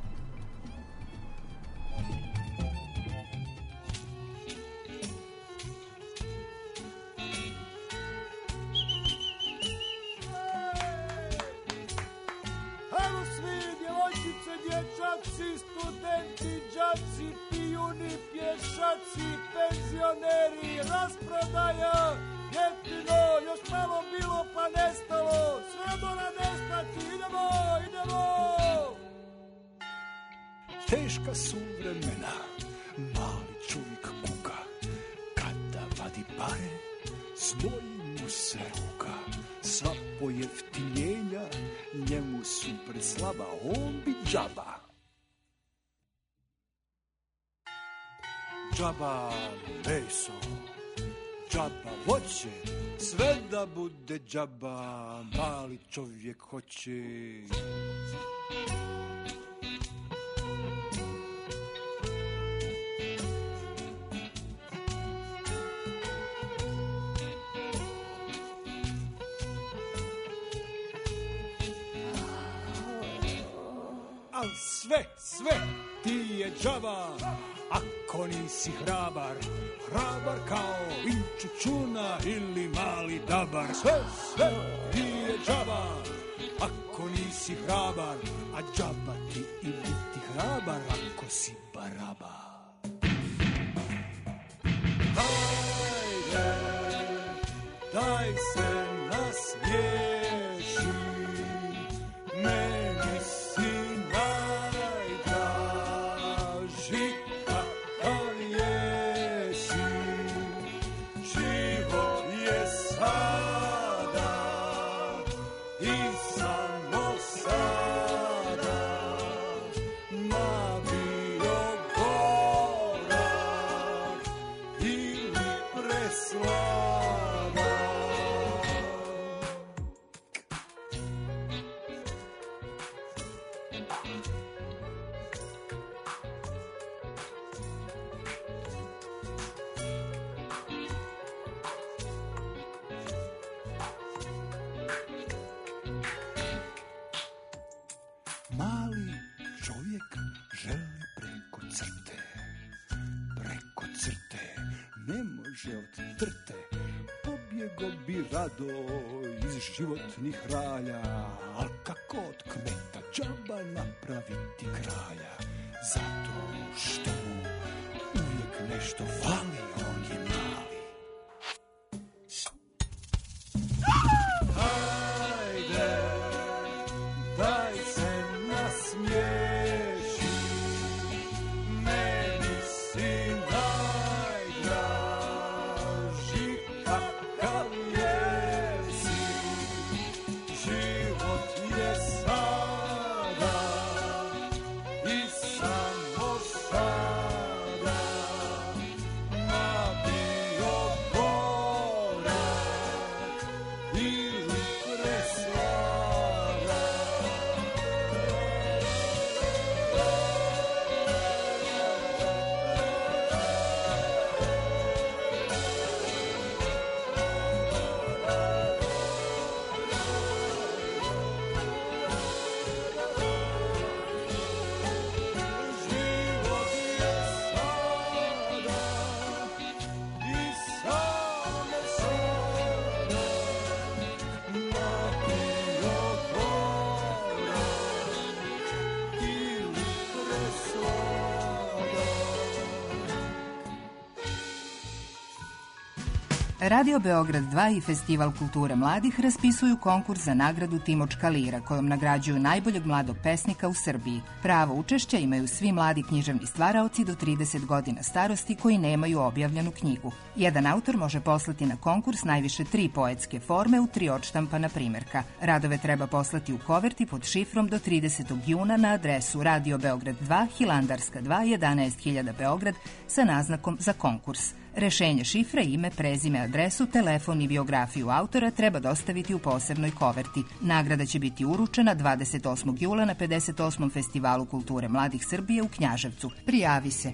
Studenti, đaci, pijuni, pješaci, penzioneri, rasprodaja, jeftino, još malo bilo pa nestalo, sve mora nestati, idemo, idemo! Teška su vremena, mali čovjek kuka, kada vadi pare, zloji mu se ruka, sva pojeftinjenja, njemu su preslaba, on bi džaba. Džaba meso, džaba voće, sve da bude džaba, mali čovjek hoće. Al sve, sve ti je džaba, ako nisi hrabar, hrabar kao Vinčučuna ili mali dabar. Sve, sve ti je džaba, ako nisi hrabar, a džaba ti i biti hrabar ako si baraba. Hajde, daj se na svijet, ipak želi preko crte, preko crte, ne može od trte, pobjego bi rado iz životnih ralja, al kako od kmeta džaba napraviti kralja, zato što mu uvijek nešto fali, on je mali. Hajde, daj se nasmiješi, meni si najdraži kakav jesi, život je sada i samo sada, nabio korak ili preslaga. Život je sada i samo sada, nabio korak ili preslaga. Radio Beograd dva i Festival kulture mladih raspisuju konkurs za nagradu Timočka lira, kojom nagrađuju najboljeg mladog pesnika u Srbiji. Pravo učešća imaju svi mladi književni stvaraoci do trideset godina starosti koji nemaju objavljenu knjigu. Jedan autor može poslati na konkurs najviše tri poetske forme u tri odštampana primerka. Radove treba poslati u koverti pod šifrom do tridesetog juna na adresu Radio Beograd dva, Hilandarska dva, jedanaest hiljada Beograd sa naznakom za konkurs. Rešenje šifre, ime, prezime, adresu, telefon i biografiju autora treba dostaviti u posebnoj koverti. Nagrada će biti uručena dvadeset osmog jula na pedeset osmom Festivalu kulture mladih Srbije u Knjaževcu. Prijavi se.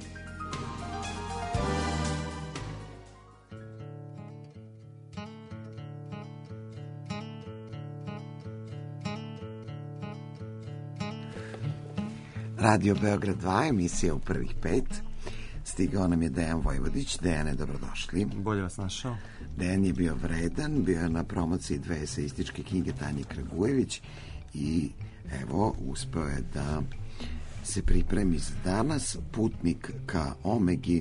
Radio Beograd dva, emisija u prvih pet. Stigao nam je Dejan Vojvodić. Dejane, dobrodošli. Bolje vas našao. Dejan je bio vredan, bio je na promociji dve eseističke knjige Tanje Kragujević i evo, uspeo je da se pripremi za danas. Putnik ka Omegi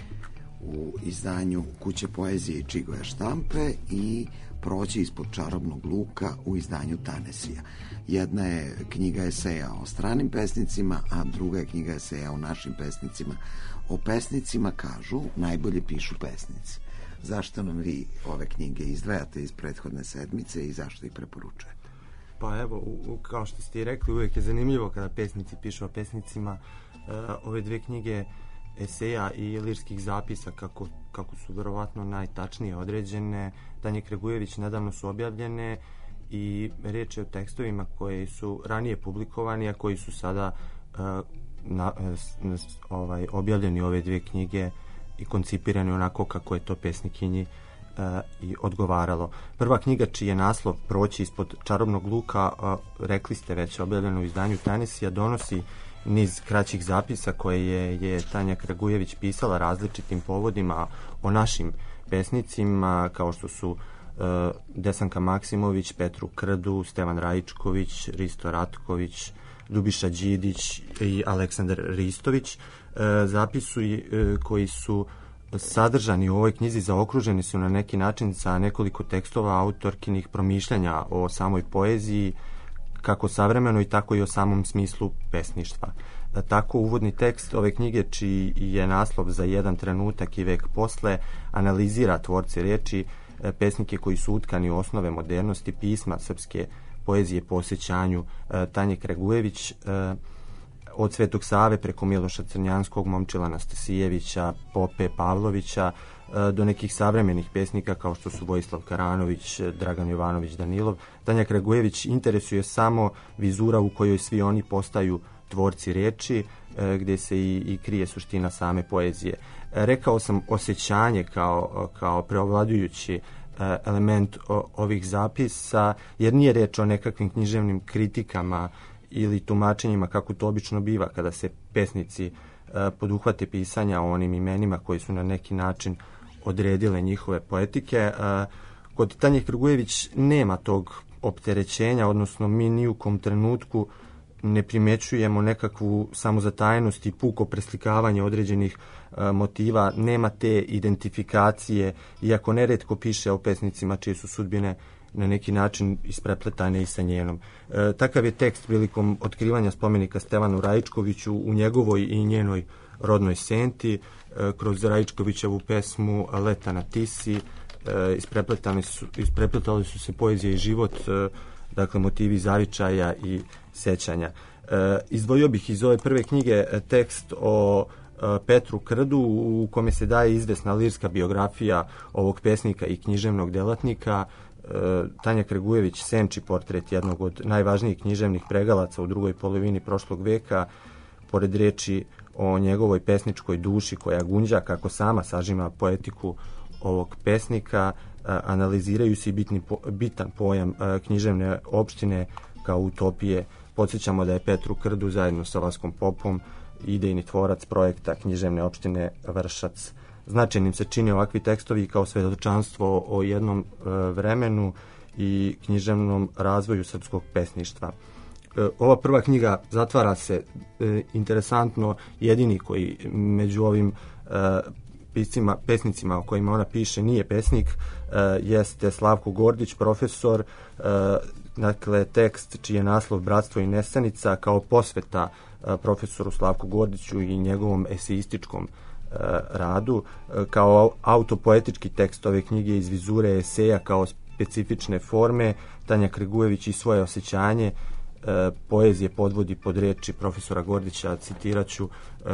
u izdanju Kuće poezije i Čigoja štampe i Proći ispod čarobnog luka u izdanju Tanesija. Jedna je knjiga eseja o stranim pesnicima, a druga je knjiga eseja o našim pesnicima. O pesnicima kažu najbolje pišu pesnici. Zašto nam vi ove knjige izdvajate iz prethodne sedmice i zašto ih preporučujete? Pa evo, u, u, kao što ste i rekli, uvijek je zanimljivo kada pesnici pišu o pesnicima. E, ove dve knjige eseja i lirskih zapisa, kako, kako su verovatno najtačnije određene, Tanje Kragujević nedavno su objavljene i reč je o tekstovima koji su ranije publikovani, a koji su sada uh, na, na, ovaj, objavljeni ove dve knjige i koncipirani onako kako je to pesnikinji uh, i odgovaralo. Prva knjiga, čiji je naslov Proći ispod čarobnog luka, uh, rekli ste već, objavljeno u izdanju Tanesija, donosi niz kraćih zapisa koje je, je Tanja Kragujević pisala različitim povodima o našim pesnicima, kao što su uh, Desanka Maksimović, Petru Krdu, Stevan Rajičković, Risto Ratković, Ljubiša Đidić i Aleksandar Ristović. Uh, zapisi uh, koji su sadržani u ovoj knjizi zaokruženi su na neki način sa nekoliko tekstova autorkinih promišljanja o samoj poeziji, kako savremenoj, tako i o samom smislu pesništva. Tako uvodni tekst ove knjige, čiji je naslov Za jedan trenutak i vek posle, analizira tvorce riječi, pesnike koji su utkani u osnove modernosti pisma srpske poezije po osjećanju Tanje Kragujević, od Svetog Save preko Miloša Crnjanskog, Momčila Anastasijevića, Pope Pavlovića, do nekih savremenih pesnika kao što su Vojislav Karanović, Dragan Jovanović Danilov. Tanja Kragujević interesuje samo vizura u kojoj svi oni postaju tvorci riječi, gdje se i, i krije suština same poezije. Rekao sam osjećanje kao, kao preovladujući element ovih zapisa, jer nije reč o nekakvim književnim kritikama ili tumačenjima, kako to obično biva kada se pesnici poduhvate pisanja o onim imenima koji su na neki način odredile njihove poetike. Kod Tanje Krgujević nema tog opterećenja, odnosno mi ni u kom trenutku ne primećujemo nekakvu samozatajnost i puko preslikavanje određenih motiva, nema te identifikacije, iako neretko piše o pesnicima čije su sudbine na neki način isprepletane i sa njenom. E, takav je tekst prilikom otkrivanja spomenika Stevanu Raičkoviću u njegovoj i njenoj rodnoj senti, e, kroz Raičkovićevu pesmu Leta na Tisi, e, isprepletali su, isprepletali su se poezija i život, e, dakle motivi zavičaja i sećanja. E, izdvojio bih iz ove prve knjige tekst o Petru Krdu, u kome se daje izvesna lirska biografija ovog pesnika i književnog delatnika. Tanja Krgujević senči portret jednog od najvažnijih književnih pregalaca u drugoj polovini prošlog veka. Pored reči o njegovoj pesničkoj duši koja gunđa, kako sama sažima poetiku ovog pesnika, analiziraju se i bitni, bitan pojam književne opštine kao utopije. Podsjećamo da je Petru Krdu zajedno sa Vaskom Popom idejni tvorac projekta književne opštine Vršac. Značajnim se čini ovakvi tekstovi kao svedočanstvo o jednom e, vremenu i književnom razvoju srpskog pesništva. E, ova prva knjiga zatvara se e, interesantno, jedini koji među ovim e, piscima, pesnicima o kojima ona piše nije pesnik, e, jeste Slavko Gordić, profesor, e, dakle tekst čiji je naslov Bratstvo i nestanica, kao posveta e, profesoru Slavku Gordiću i njegovom eseističkom radu. Kao autopoetički tekst ove knjige iz vizure eseja kao specifične forme, Tanja Krgujević i svoje osjećanje poezije podvodi pod reči profesora Gordića, citiraću,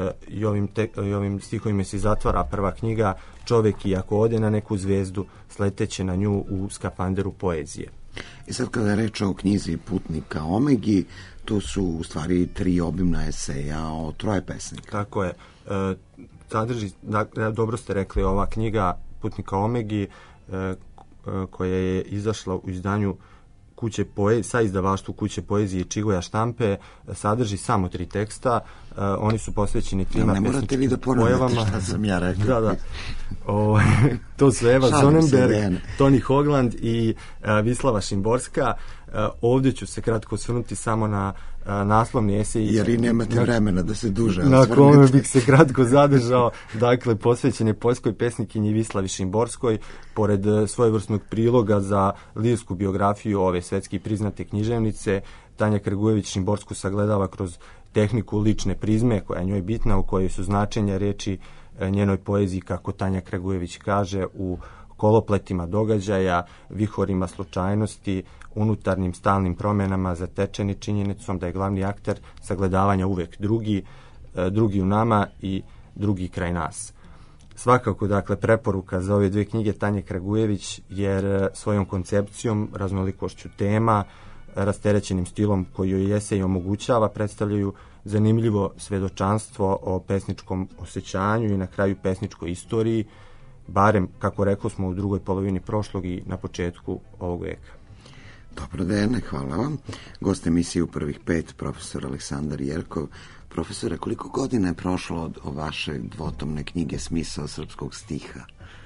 i ovim, te, i ovim stihovima se zatvara prva knjiga: čovek i ako ode na neku zvezdu, sleteće na nju u skafanderu poezije. I sad kada je reč o knjizi Putnika Omegi, tu su u stvari tri obimna eseja o troje pesnika. Tako je. E, sadrži, da, dobro ste rekli, ova knjiga Putnika Omegi, e, koja je izašla u izdanju kuće poezije, sa izdavaštvu Kuće poezije i Čigoja štampe, sadrži samo tri teksta. Uh, oni su posvećeni trima pesničkim pojavama. Ne morate vi da ponavljate šta sam ja rekao. Da, da. O, to su Eva Sonnenberg, Toni Hogland i uh, Vislava Šimborska. Uh, ovdje ću se kratko osvrnuti samo na uh, naslovni esej. Jer i nemate vremena da se duže osvrnete. Na kome bih se kratko zadržao. Dakle, posvećen je poljskoj pesnikinji Vislavi Šimborskoj, pored uh, svojevrsnog priloga za lirsku biografiju ove svetski priznate književnice. Tanja Krgujević Šimborsku sagledava kroz tehniku lične prizme, koja je njoj bitna, u kojoj su značenja reči njenoj poeziji, kako Tanja Krgujević kaže, u kolopletima događaja, vihorima slučajnosti, unutarnjim stalnim promenama, zatečeni činjenicom da je glavni akter sagledavanja uvek drugi, drugi u nama i drugi kraj nas. Svakako, dakle, preporuka za ove dve knjige Tanje Krgujević, jer svojom koncepcijom, raznolikošću tema, rasterećenim stilom koji joj esej omogućava, predstavljaju zanimljivo svedočanstvo o pesničkom osjećanju i na kraju pesničkoj istoriji, barem, kako rekao smo, u drugoj polovini prošlog i na početku ovog veka. Dobro, Dejane, hvala vam. Gost emisije u prvih pet, profesor Aleksandar Jerkov. Profesore, koliko godina je prošlo od vaše dvotomne knjige Smisao srpskog stiha?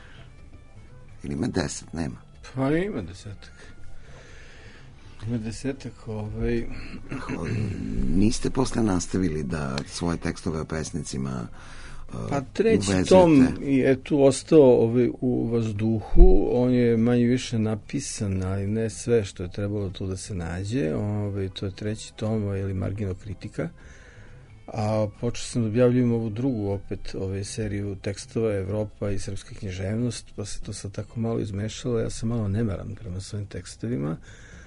Ili ima deset? Nema? Pa ima desetak. Ima desetak, ovaj... Niste posle nastavili da svoje tekstove o pesnicima uh, Pa treći uvezete? tom je tu ostao ovaj, u vazduhu, on je manje više napisan, ali ne sve što je trebalo tu da se nađe. Ovaj, to je treći tom ili Margino kritika. A počeo sam da objavljujem ovu drugu opet ove seriju tekstova Evropa i srpska književnost, pa se to sad tako malo izmešalo. Ja sam malo nemaran prema svojim tekstovima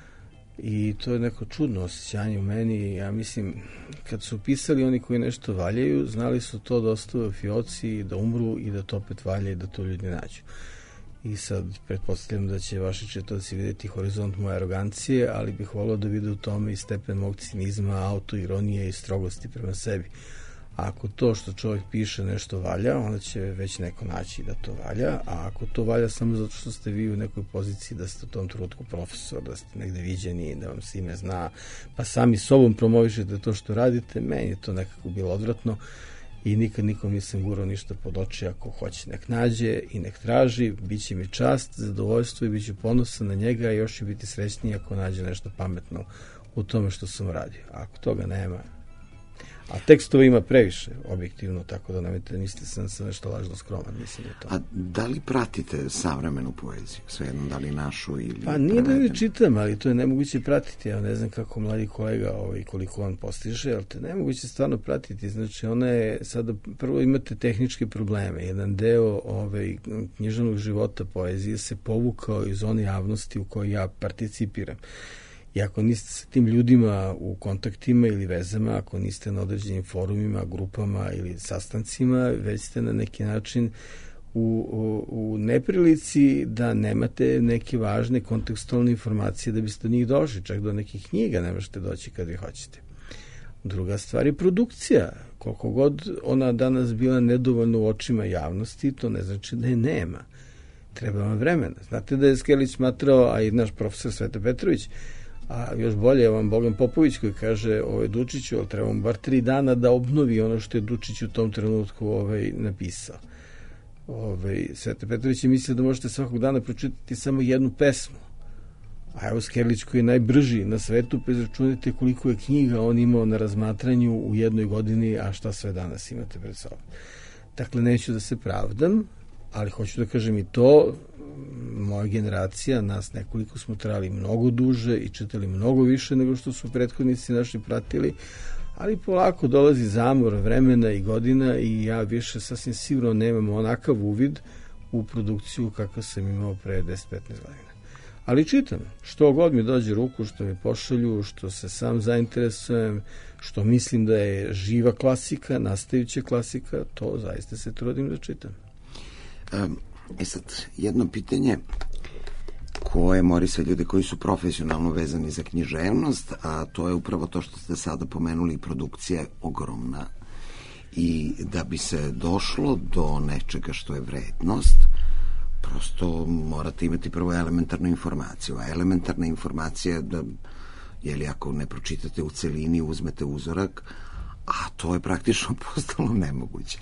i to je neko čudno osjećanje u meni. Ja mislim, kad su pisali oni koji nešto valjaju, znali su to da ostave u fioci, da umru i da to opet valja i da to ljudi nađu. I sad pretpostavljam da će vaši čitaoci vidjeti horizont moje arogancije, ali bih volao da vide u tome i stepen mog cinizma, autoironije i strogosti prema sebi. Ako to što čovjek piše nešto valja, onda će već neko naći da to valja, a ako to valja samo zato što ste vi u nekoj poziciji da ste u tom trenutku profesor, da ste negde viđeni, da vam se ime zna, pa sami sobom promovišete to što radite, meni je to nekako bilo odvratno i nikad nikom nisam gurao ništa pod oči. Ako hoće nek nađe i nek traži, bit će mi čast, zadovoljstvo i bit ću ponosan na njega i još će biti srećniji ako nađe nešto pametno u tome što sam radio. Ako toga nema, a tekstova ima previše, objektivno, tako da nemojte misliti sam se nešto lažno skroman, mislim je to. A da li pratite savremenu poeziju, svejedno, da li našu ili... Pa nije da li čitam, ali to je nemoguće pratiti, ja ne znam kako mladi kolega ovaj, koliko on postiže, ali to je nemoguće stvarno pratiti, znači ona je, sada prvo imate tehničke probleme, jedan deo ovaj, književnog života poezije se povukao iz one javnosti u kojoj ja participiram. I ako niste sa tim ljudima u kontaktima ili vezama, ako niste na određenim forumima, grupama ili sastancima, već ste na neki način u, u, u neprilici da nemate neke važne kontekstualne informacije da biste do njih došli, čak do nekih knjiga ne možete doći kad vi hoćete. Druga stvar je produkcija. Koliko god ona danas bila nedovoljno u očima javnosti, to ne znači da je nema. Treba vam vremena. Znate da je Skellić smatrao, a i naš profesor Sveta Petrović, a još bolje je vam Bogan Popović koji kaže ovaj, Dučiću, ali treba mu bar tri dana da obnovi ono što je Dučić u tom trenutku ovaj, napisao. Ovaj, Sveta Petrović je mislio da možete svakog dana pročitati samo jednu pesmu. A evo Skellić koji je najbrži na svetu, pa izračunajte koliko je knjiga on imao na razmatranju u jednoj godini, a šta sve danas imate pred sobom. Dakle, neću da se pravdam, ali hoću da kažem i to, moja generacija, nas nekoliko smo trajali mnogo duže i čitali mnogo više nego što su prethodnici naši pratili, ali polako dolazi zamor vremena i godina i ja više sasvim sigurno nemam onakav uvid u produkciju kakav sam imao pre deset do petnaest godina. Ali čitam, što god mi dođe ruku, što mi pošalju, što se sam zainteresujem, što mislim da je živa klasika, nastajuća klasika, to zaista se trudim da čitam. Um. E sad, jedno pitanje koje mori sve ljude koji su profesionalno vezani za književnost, a to je upravo to što ste sada pomenuli, produkcija je ogromna i da bi se došlo do nečega što je vrednost, prosto morate imati prvo elementarnu informaciju, a elementarna informacija je da, jeli ako ne pročitate u celini, uzmete uzorak, a to je praktično postalo nemoguće.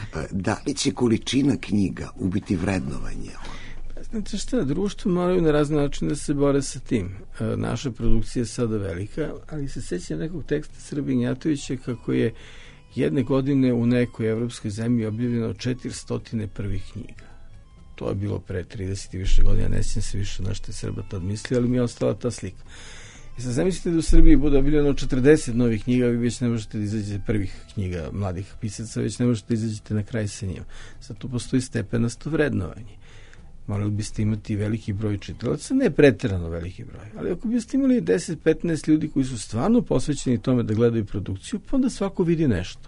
Da li će količina knjiga ubiti vrednovanje? Znate šta, društvo moraju na razne načine da se bore sa tim. Naša produkcija je sada velika, ali se sećam nekog teksta Srbije Gnjatovića kako je jedne godine u nekoj evropskoj zemlji objavljeno četiristo prvih knjiga. To je bilo pre trideset i više godina, ne sjećam se više na što je Srba tad mislio, ali mi je ostala ta slika. I sad zamislite da u Srbiji bude objavljeno četrdeset novih knjiga, vi već ne možete da izađete prvih knjiga mladih pisaca, već ne možete da izađete na kraj sa njima. Sad tu postoji stepenasto vrednovanje. Morali biste imati veliki broj čitalaca, ne preterano veliki broj, ali ako biste imali deset do petnaest ljudi koji su stvarno posvećeni tome da gledaju produkciju, pa onda svako vidi nešto.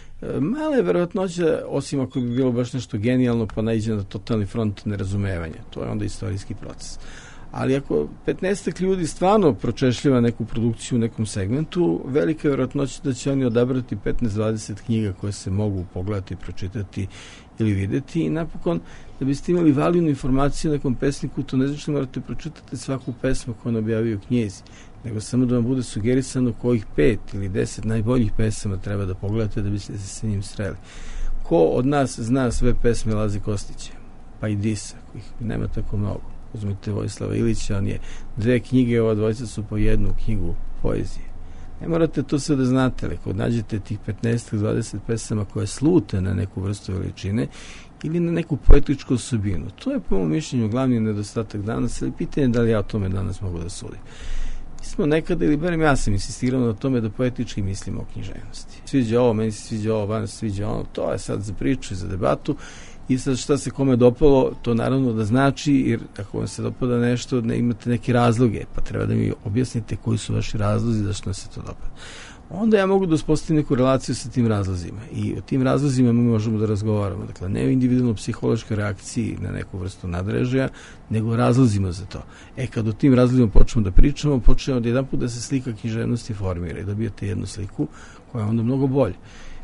Mala je verovatnoća, osim ako bi bilo baš nešto genijalno, pa naiđe na totalni front nerazumevanja. To je onda istorijski proces. Ali ako petnaest ljudi stvarno pročešljava neku produkciju u nekom segmentu, velika je verovatnoća da će oni odabrati petnaest do dvadeset knjiga koje se mogu pogledati, pročitati ili videti i napokon da biste imali validnu informaciju o nekom pesniku, to ne znači da morate pročitati svaku pesmu koju on objavio u knjizi, nego samo da vam bude sugerisano kojih pet ili deset najboljih pesama treba da pogledate da biste se sa njim sreli. Ko od nas zna sve pesme Laze Kostića, pa i Disa, kojih nema tako mnogo? Uzmite Vojislava Ilića, on je dve knjige, ova dvojica su po jednu knjigu poezije. Ne morate to sve da znate, ali ako nađete tih petnaest do dvadeset pesama koje slute na neku vrstu veličine ili na neku poetičku osobinu, to je po mom mišljenju glavni nedostatak danas, ali pitanje je da li ja o tome danas mogu da sudim. Mi smo nekada, ili barem ja sam insistirao na tome da poetički mislimo o književnosti. Sviđa ovo, meni se sviđa ovo, van se sviđa ono, to je sad za priču i za debatu. I sad šta se kome dopalo, to naravno da znači, jer ako vam se dopada nešto, ne imate neke razloge, pa treba da mi objasnite koji su vaši razlozi zašto se to dopada. Onda ja mogu da uspostavim neku relaciju sa tim razlozima i o tim razlozima mi možemo da razgovaramo. Dakle, ne o individualno psihološkoj reakciji na neku vrstu nadrežaja, nego o razlozima za to. E, kad o tim razlozima počnemo da pričamo, počnemo da jedan put da se slika književnosti formira i dobijete jednu sliku koja je onda mnogo bolja.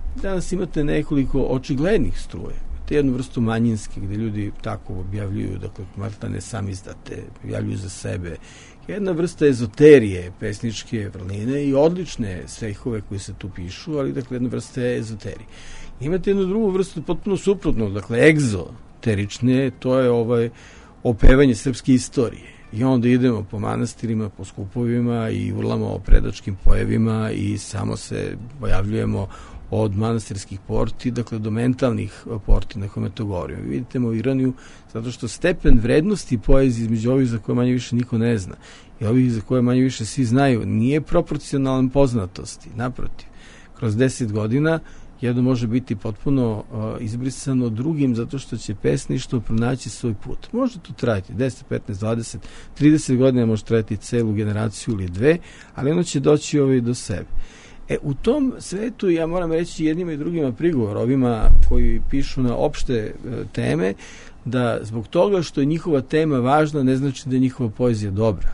Danas imate nekoliko očiglednih struje. Te jednu vrstu manjinske, gde ljudi tako objavljuju, dakle, martane sam izdate, objavljuju za sebe. Jedna vrsta ezoterije, pesničke vrline i odlične stehove koji se tu pišu, ali, dakle, jedna vrsta ezoterije. Imate jednu drugu vrstu potpuno suprotno, dakle, egzoterične, to je ovaj opevanje srpske istorije. I onda idemo po manastirima, po skupovima i urlamo o predačkim pojevima i samo se pojavljujemo od manastirskih porti, dakle do mentalnih porti na kome to govorimo. Vi vidite moju ironiju, zato što stepen vrednosti poezije između ovih za koje manje više niko ne zna i ovih za koje manje više svi znaju, nije proporcionalan poznatosti. Naprotiv, kroz deset godina jedno može biti potpuno uh, izbrisano drugim, zato što će pesništvo pronaći svoj put. Može to trajati deset, petnaest, dvadeset, trideset godina, može trajati celu generaciju ili dve, ali ono će doći ovaj do sebe. E, u tom svetu ja moram reći jednima i drugima prigovor, ovima koji pišu na opšte e, teme, da zbog toga što je njihova tema važna, ne znači da je njihova poezija dobra.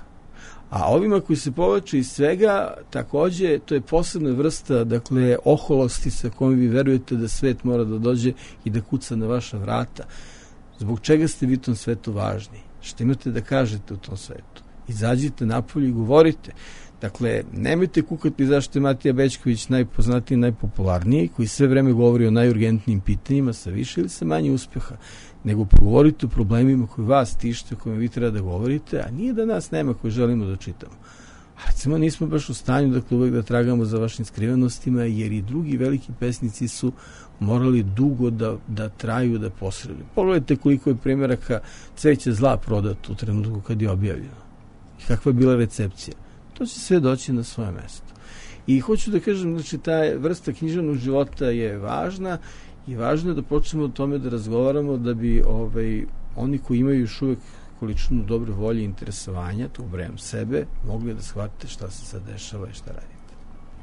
A ovima koji se povlače iz svega, takođe, to je posebna vrsta, dakle, oholosti sa kojom vi verujete da svet mora da dođe i da kuca na vaša vrata. Zbog čega ste vi tom svetu važni? Što imate da kažete u tom svetu? Izađite napolje i govorite. Dakle, nemojte kukati zašto je Matija Bećković najpoznatiji i najpopularniji, koji sve vreme govori o najurgentnijim pitanjima sa više ili sa manje uspeha, nego progovorite o problemima koji vas tište, o kojima vi treba da govorite, a nije da nas nema koji želimo da čitamo. A recimo nismo baš u stanju, dakle, uvek da tragamo za vašim skrivenostima, jer i drugi veliki pesnici su morali dugo da, da traju, da posreduju. Pogledajte koliko je primjeraka Cveće zla prodato u trenutku kad je objavljeno. I kakva je bila recepcija. To će sve doći na svoje mesto. I hoću da kažem, znači, ta vrsta književnog života je važna i važno je da počnemo o tome da razgovaramo, da bi ovaj, oni koji imaju još uvek količinu dobre volje i interesovanja, to ubrajam sebe, mogli da shvatite šta se sad dešava i šta radite.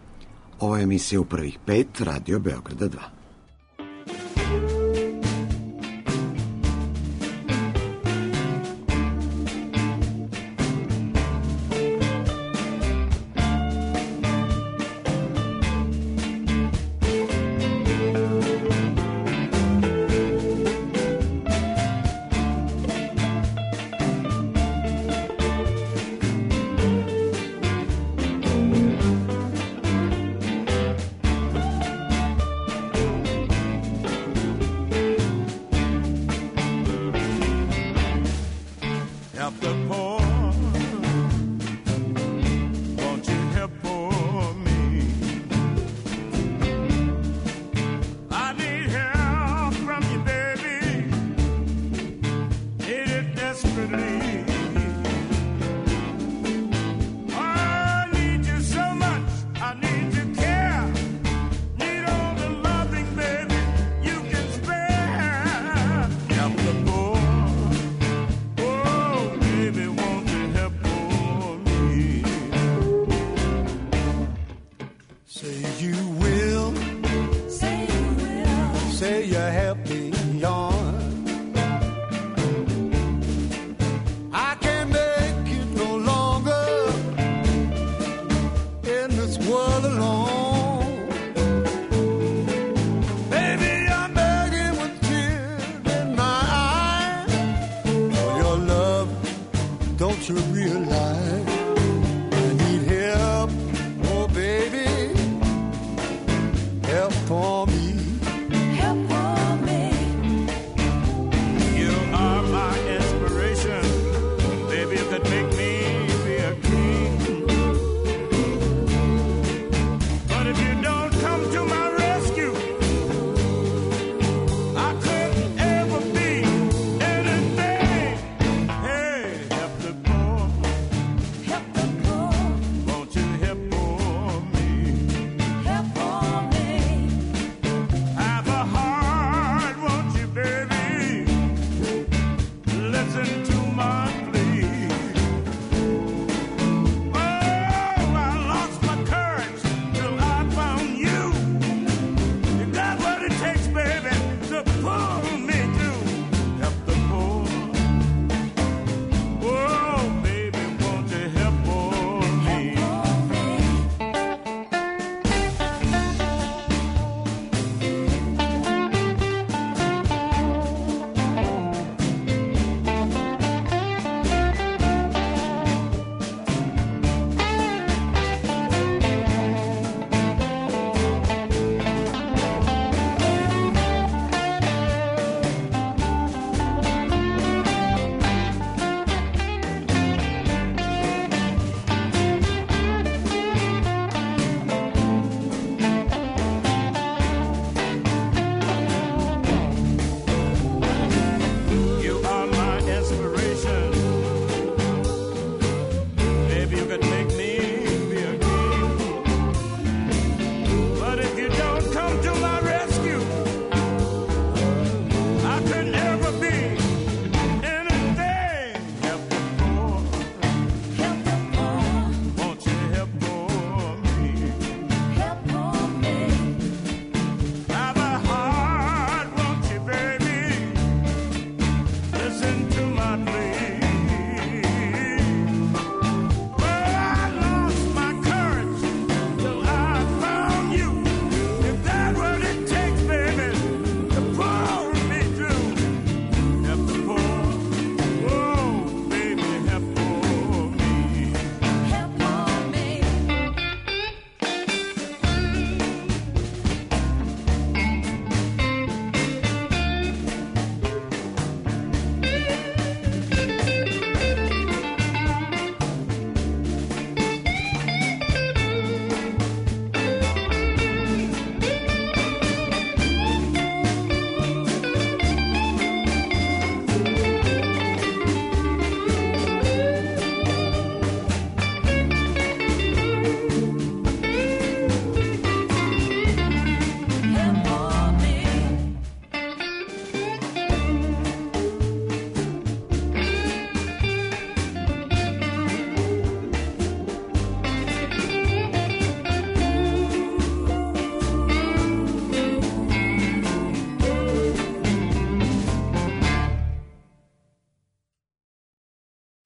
Ovo je emisija U prvih pet, Radio Beograda dva.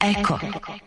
Eko.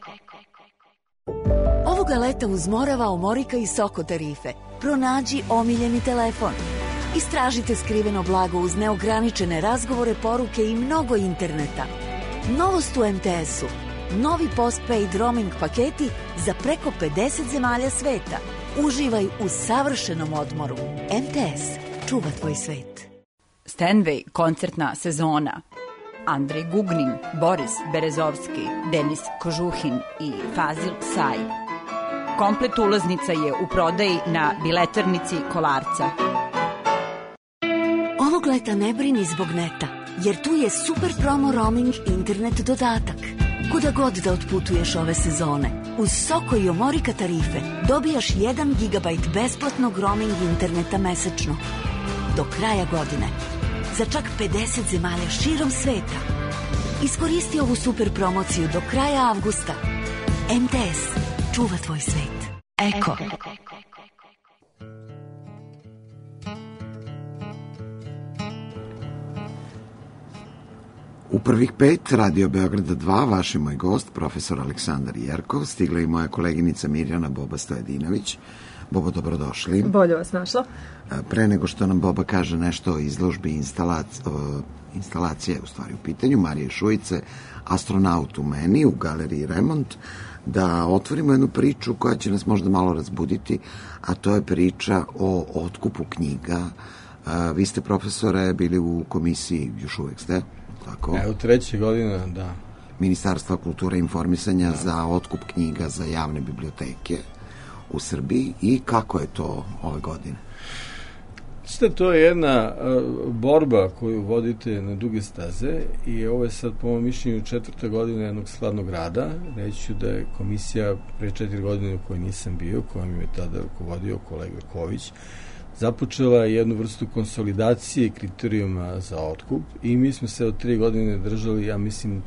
Ovoga leta uz Morava, Omorika i Soko tarife pronađi omiljeni telefon. Istražite skriveno blago uz neograničene razgovore, poruke i mnogo interneta. Novost u em te esu. Novi postpaid roaming paketi za preko pedeset zemalja sveta. Uživaj u savršenom odmoru. em te es čuva tvoj svet. Stanway koncertna sezona. Andrej Gugnin, Boris Berezovski, Denis Kožuhin i Fazil Saj. Komplet ulaznica je u prodaji na biletarnici Kolarca. Ovog leta ne brini zbog neta, jer tu je super promo roaming internet dodatak. Kuda god da otputuješ ove sezone, uz Soko i Omorika tarife dobijaš jedan gigabajt besplatnog roaming interneta mesečno. Do kraja godine. Za čak pedeset zemalja širom sveta. Iskoristi ovu super promociju do kraja avgusta. em te es čuva tvoj svet. Eko. U prvih pet Radio Beograda dva vaš je moj gost, profesor Aleksandar Jerkov, stigla i moja koleginica Mirjana Boba Stojadinović. Bobo, dobrodošli. Bolje vas našla. Pre nego što nam Boba kaže nešto o izložbi instalac, o, instalacije, u stvari u pitanju, Marije Šujice, Astronaut u meni, u galeriji Remont, da otvorimo jednu priču koja će nas možda malo razbuditi, a to je priča o otkupu knjiga. Vi ste, profesore, bili u komisiji, još uvek ste, tako? Evo, treće godina, da. Ministarstva kulture i informisanja da. Za otkup knjiga za javne biblioteke u Srbiji i kako je to ove godine? Ste, to je jedna uh, borba koju vodite na duge staze i ovo je sad po mojom mišljenju četvrta godina jednog skladnog rada. Reću da je komisija pre četiri godine u kojoj nisam bio, kojom je tada rukovodio kolega Ković, započela jednu vrstu konsolidacije kriterijuma za otkup i mi smo se od tri godine držali, ja mislim,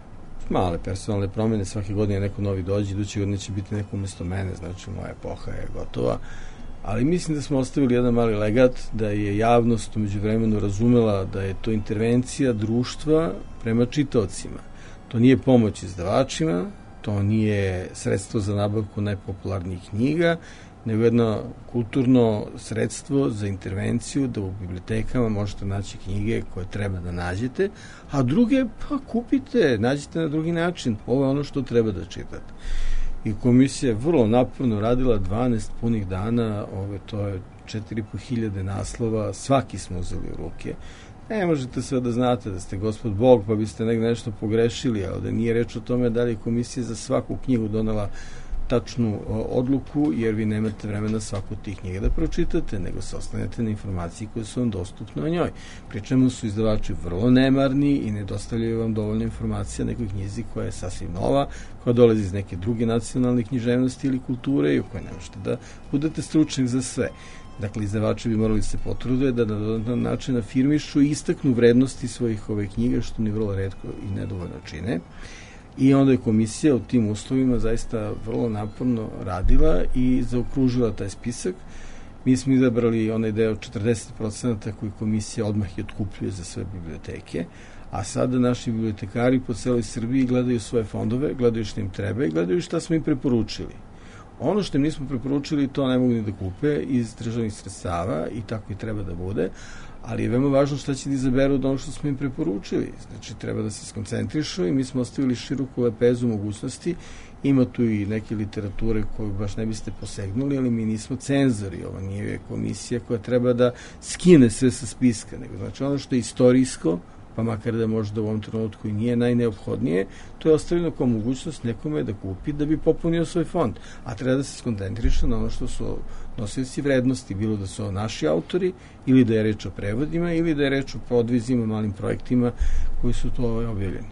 male personalne promjene, svake godine neko novi dođe, iduće godine će biti neko umjesto mene, znači moja epoha je gotova, ali mislim da smo ostavili jedan mali legat, da je javnost umeđu vremenu razumela da je to intervencija društva prema čitaocima. To nije pomoć izdavačima, to nije sredstvo za nabavku najpopularnijih knjiga, nego jedno kulturno sredstvo za intervenciju da u bibliotekama možete naći knjige koje treba da nađete, a druge pa kupite, nađite na drugi način. Ovo je ono što treba da čitate. I komisija je vrlo naporno radila dvanaest punih dana, ove, to je četiri i po hiljade naslova, svaki smo uzeli u ruke. Ne možete sve da znate da ste gospod Bog, pa biste negde nešto pogrešili, ali da nije reč o tome da li komisija za svaku knjigu donela tačnu odluku, jer vi nemate vremena svaku tih knjiga da pročitate, nego se oslanjate na informacije koje su vam dostupne o njoj. Pri čemu su izdavači vrlo nemarni i ne dostavljaju vam dovoljno informacija o nekoj knjizi koja je sasvim nova, koja dolazi iz neke druge nacionalne književnosti ili kulture i u kojoj ne možete da budete stručnik za sve. Dakle, izdavači bi morali se potrude da na dodatan način afirmišu i istaknu vrednosti svojih ove knjiga, što ni vrlo retko i nedovoljno čine. I onda je komisija u tim uslovima zaista vrlo naporno radila i zaokružila taj spisak. Mi smo izabrali onaj deo četrdeset procenata koji komisija odmah i otkupljuje za sve biblioteke, a sada naši bibliotekari po celoj Srbiji gledaju svoje fondove, gledaju što im treba i gledaju šta smo im preporučili. Ono što im nismo preporučili, to ne mogu ni da kupe iz državnih sredstava i tako i treba da bude, ali je veoma važno šta će da izaberu od ono što smo im preporučili. Znači, treba da se skoncentrišu i mi smo ostavili široku lepezu mogućnosti. Ima tu i neke literature koju baš ne biste posegnuli, ali mi nismo cenzori. Ovo nije komisija koja treba da skine sve sa spiska, nego znači ono što je istorijsko, pa makar da možda u ovom trenutku i nije najneophodnije, to je ostavljeno kao mogućnost nekome da kupi da bi popunio svoj fond. A treba da se skoncentriše na ono što su nosioci vrednosti, bilo da su naši autori, ili da je reč o prevodima, ili da je reč o podvizima, malim projektima koji su to objavljeni.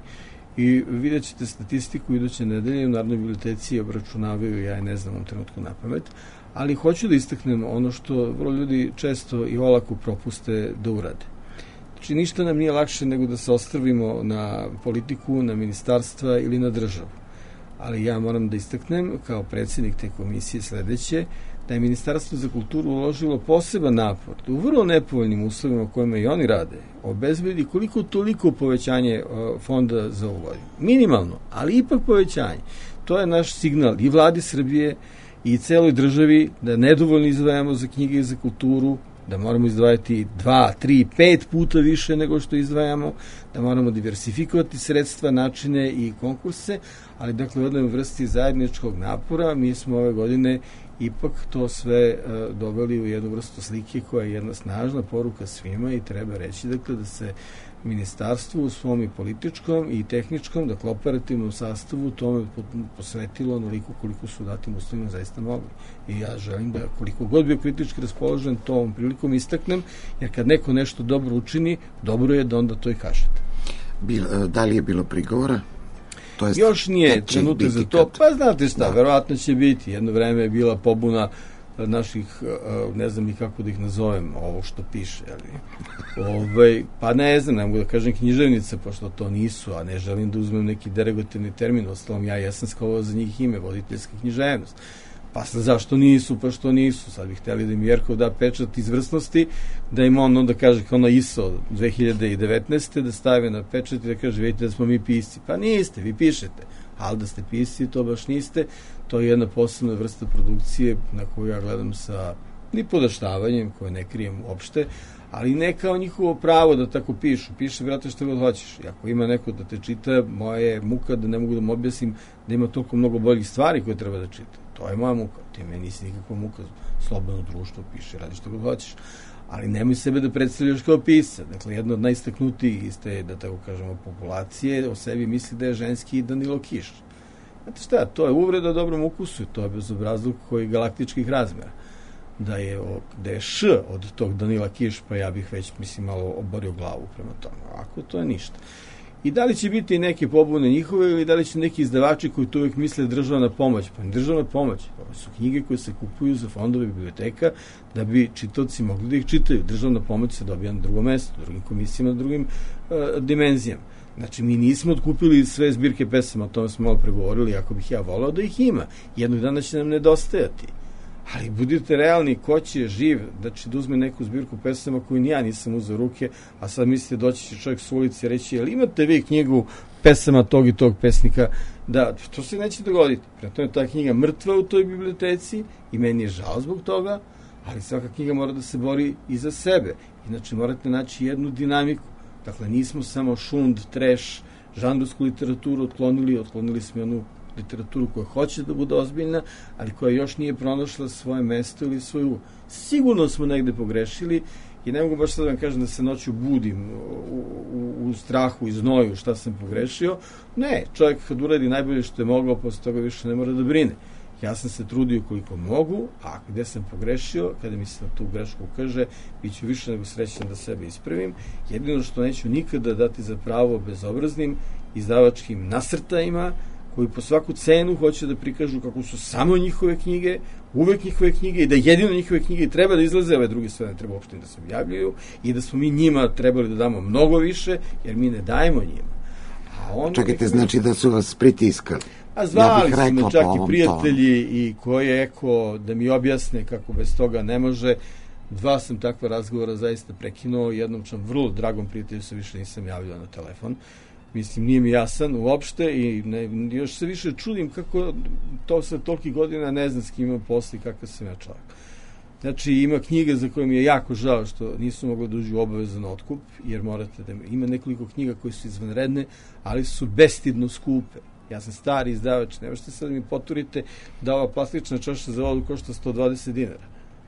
I vidjet ćete statistiku iduće nedelje u Narodnoj biblioteci obračunavaju, ja je ne znam u trenutku na pamet, ali hoću da istaknem ono što vrlo ljudi često i olako propuste da urade. Znači, ništa nam nije lakše nego da se ostrvimo na politiku, na ministarstva ili na državu. Ali ja moram da istaknem, kao predsjednik te komisije sledeće, da je Ministarstvo za kulturu uložilo poseban napor da u vrlo nepovoljnim uslovima u kojima i oni rade obezbedi koliko toliko povećanje fonda za ovu godinu. Minimalno, ali ipak povećanje. To je naš signal i vladi Srbije i celoj državi da nedovoljno izdvajamo za knjige i za kulturu, da moramo izdvajati dva, tri, pet puta više nego što izdvajamo, da moramo diversifikovati sredstva, načine i konkurse, ali dakle u jednoj vrsti zajedničkog napora mi smo ove godine ipak to sve uh, doveli u jednu vrstu slike koja je jedna snažna poruka svima i treba reći dakle da se ministarstvo u svom i političkom i tehničkom, dakle operativnom sastavu tome posvetilo onoliko koliko su datim uslovima zaista mogli. I ja želim da koliko god bio kritički raspoložen to ovom prilikom istaknem, jer kad neko nešto dobro učini, dobro je da onda to i kažete. Bil, da li je bilo prigovora? To jest, još nije trenutak za to, kad... pa znate šta, da. Verovatno će biti. Jedno vreme je bila pobuna naših, ne znam ni kako da ih nazovem, ovo što piše, ali, ovaj, pa ne znam, ne mogu da kažem književnice, pošto to nisu, a ne želim da uzmem neki derogativni termin, ostalom ja jesam skovao za njih ime, voditeljska književnost. Pa sad zašto nisu, pa što nisu, sad bih htjeli da im Jerkov da pečat izvrsnosti, da im on onda kaže kao ono I S O dve hiljade devetnaeste da stave na pečat i da kaže vidite da smo mi pisci. Pa niste, vi pišete, ali da ste pisci, to baš niste. To je jedna posebna vrsta produkcije na koju ja gledam sa ni podaštavanjem, koje ne krijem uopšte, ali ne kao njihovo pravo da tako pišu. Piše, brate, što god hoćeš. I ako ima neko da te čita, moja je muka da ne mogu da mu objasnim da ima toliko mnogo boljih stvari koje treba da čita. To je moja muka. Ti meni nisi nikakva muka. Slobodno društvo, piše, radi što god hoćeš. Ali nemoj sebe da predstavljaš kao pisca. Dakle, jedno od najistaknutijih iste, da tako kažemo, populacije o sebi misli da je ženski Danilo Kiš. Znate šta, to je uvreda dobrom ukusu, to je bezobrazluk koji galaktičkih razmera. Da je, da je š od tog Danila Kiš, pa ja bih već, mislim, malo oborio glavu prema tome. Ako to je ništa. I da li će biti neke pobune njihove ili da li će neki izdavači koji to uvijek misle državna pomoć? Pa ne državna pomoć. Ovo su knjige koje se kupuju za fondove biblioteka da bi čitaoci mogli da ih čitaju. Državna pomoć se dobija na drugom mestu, na drugim komisijama, na drugim uh, dimenzijama. Znači, mi nismo otkupili sve zbirke pesama, o tome smo malo pregovorili, ako bih ja volao da ih ima. Jednog dana će nam nedostajati. Ali budite realni, ko će živ da će da uzme neku zbirku pesama koju ni ja nisam uzeo ruke, a sad mislite doći će čovjek s ulici i reći, jel imate vi knjigu pesama tog i tog pesnika? Da, to se neće dogoditi. Prema tome, ta knjiga mrtva u toj biblioteci i meni je žao zbog toga, ali svaka knjiga mora da se bori i za sebe. Inače, morate naći jednu dinamiku. Dakle, nismo samo šund, treš, žanrovsku literaturu otklonili, otklonili smo onu literaturu koja hoće da bude ozbiljna, ali koja još nije pronašla svoje mesto ili svoju. Sigurno smo negde pogrešili i ne mogu baš sad da vam kažem da se noću budim u, u, u strahu i znoju šta sam pogrešio. Ne, čovjek kad uradi najbolje što je mogao, posle toga više ne mora da brine. Ja sam se trudio koliko mogu, a gde sam pogrešio, kada mi se na tu grešku ukaže, bit ću više nego srećan da sebe ispravim. Jedino što neću nikada dati za pravo bezobraznim izdavačkim nasrtajima, koji po svaku cenu hoće da prikažu kako su samo njihove knjige, uvek njihove knjige i da jedino njihove knjige treba da izlaze, ove druge sve ne treba uopšte da se objavljuju i da smo mi njima trebali da damo mnogo više, jer mi ne dajemo njima. A on čekajte, znači da su vas pritiskali. A zvali ja su me čak i prijatelji tomu. I koje eko da mi objasne kako bez toga ne može. Dva sam takva razgovora zaista prekinuo, jednom čam vrlo dragom prijatelju se više nisam javljao na telefon. Mislim, nije mi jasan uopšte i ne, još se više čudim kako to sa toliki godina ne znam s kim ima posla i kakav sam ja čovjek. Znači, ima knjiga za koje mi je jako žao što nisu mogli da uđu obavezan otkup, jer morate da ima nekoliko knjiga koje su izvanredne, ali su bestidno skupe. Ja sam stari izdavač, ne možete sad da mi poturite da ova plastična čaša za vodu košta sto dvadeset dinara.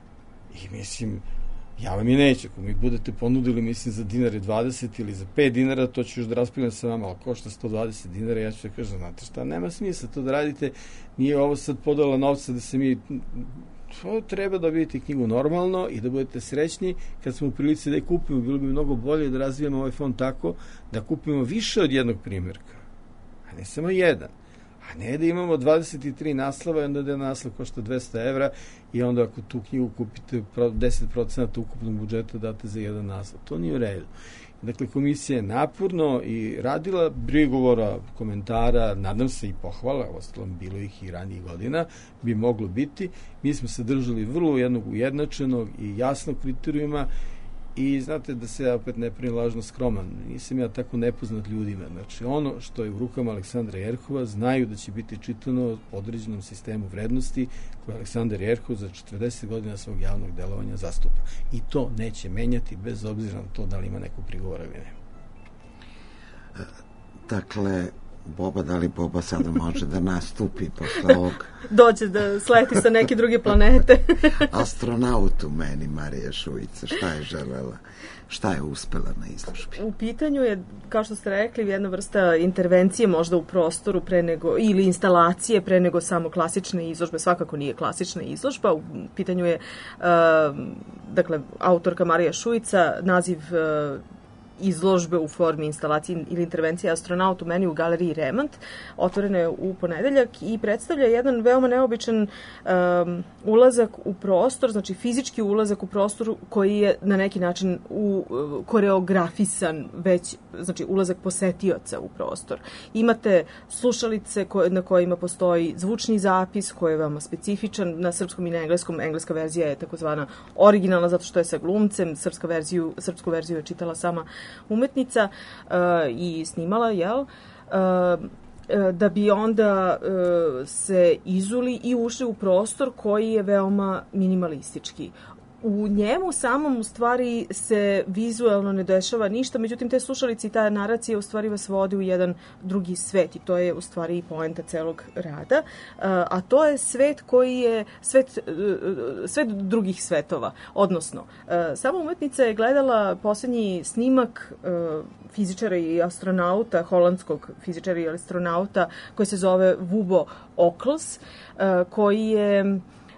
I mislim, ja vam i neću, ako mi budete ponudili, mislim, za dinare dvadeset ili za pet dinara, to ću još da raspilam sa vama, ali košta sto dvadeset dinara, ja ću da kažem, znate šta, nema smisla to da radite, nije ovo sad podala novca da se mi, to treba da vidite knjigu normalno i da budete srećni, kad smo u prilici da je kupimo, bilo bi mnogo bolje da razvijemo ovaj fond tako, da kupimo više od jednog primjerka, a ne samo jedan. A ne da imamo dvadeset tri naslova i onda da naslov košta dvesta evra i onda ako tu knjigu kupite deset procenata ukupnog budžeta date za jedan naslov. To nije u redu. Dakle, komisija je naporno i radila prigovora, komentara, nadam se i pohvala, ostalom bilo ih i ranijih godina, bi moglo biti. Mi smo se držali vrlo jednog ujednačenog i jasnog kriterijuma i znate da se ja opet ne primim lažno skroman, nisam ja tako nepoznat ljudima. Znači, ono što je u rukama Aleksandra Jerhova znaju da će biti čitano po određenom sistemu vrednosti koje Aleksandar Jerhov za četrdeset godina svog javnog delovanja zastupa. I to neće menjati bez obzira na to da li ima neku prigovora ili nema. Dakle, Boba, da li Boba sada može da nastupi posle ovog? Dođe da sleti sa neke druge planete. Astronaut u meni, Marija Šuica, šta je želela? Šta je uspela na izložbi? U pitanju je, kao što ste rekli, jedna vrsta intervencije možda u prostoru pre nego, ili instalacije pre nego samo klasične izložbe. Svakako nije klasična izložba. U pitanju je, uh, dakle, autorka Marija Šuica, naziv uh, izložbe u formi instalacije ili intervencije Astronaut u meni u galeriji Remont. Otvorena je u ponedeljak i predstavlja jedan veoma neobičan um, ulazak u prostor, znači fizički ulazak u prostor koji je na neki način u, uh, koreografisan već, znači ulazak posetioca u prostor. Imate slušalice koje, na kojima postoji zvučni zapis koji je veoma specifičan na srpskom i na engleskom. Engleska verzija je takozvana originalna zato što je sa glumcem, srpska verziju, srpsku verziju je čitala sama umetnica uh, i snimala, jel? Uh, da bi onda uh, se izuli i ušli u prostor koji je veoma minimalistički. U njemu samom u stvari se vizuelno ne dešava ništa, međutim te slušalice i ta naracija u stvari vas vodi u jedan drugi svet i to je u stvari i poenta celog rada, a to je svet koji je svet, svet drugih svetova, odnosno sama umetnica je gledala posljednji snimak fizičara i astronauta, holandskog fizičara i astronauta koji se zove Wubbo Ockels, koji je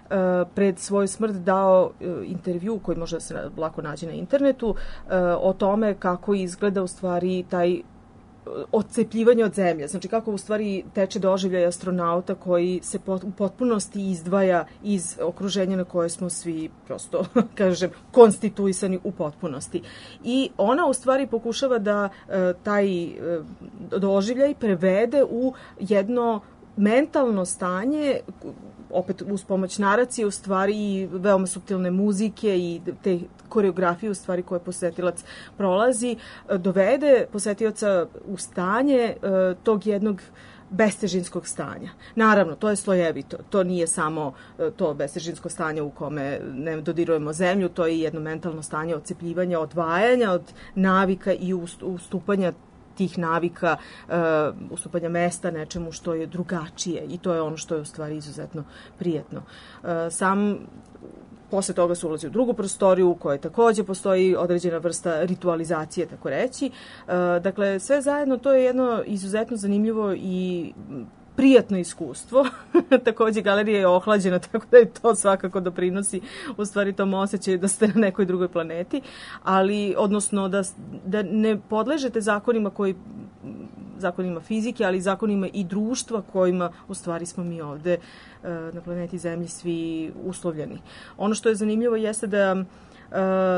pred svoju smrt dao intervju koji može da se lako nađe na internetu o tome kako izgleda u stvari taj odcepljivanje od zemlje. Znači kako u stvari teče doživljaj astronauta koji se u potpunosti izdvaja iz okruženja na koje smo svi prosto, kažem, konstituisani u potpunosti. I ona u stvari pokušava da taj doživljaj prevede u jedno mentalno stanje, opet uz pomoć naracije, u stvari i veoma suptilne muzike i te koreografije u stvari koje posetilac prolazi, dovede posetioca u stanje uh, tog jednog bestežinskog stanja. Naravno, to je slojevito. To nije samo uh, to bestežinsko stanje u kome ne dodirujemo zemlju, to je jedno mentalno stanje odcepljivanja, odvajanja od navika i ustupanja tih navika, uh, ustupanja mesta nečemu što je drugačije i to je ono što je u stvari izuzetno prijetno. Uh, sam posle toga se ulazi u drugu prostoriju u kojoj takođe postoji određena vrsta ritualizacije, tako reći. Uh, dakle, sve zajedno to je jedno izuzetno zanimljivo i prijatno iskustvo. Takođe, galerija je ohlađena, tako da je to svakako doprinosi u stvari tom osjećaju da ste na nekoj drugoj planeti, ali, odnosno, da, da ne podležete zakonima koji zakonima fizike, ali zakonima i društva kojima u stvari smo mi ovde na planeti Zemlji svi uslovljeni. Ono što je zanimljivo jeste da Uh,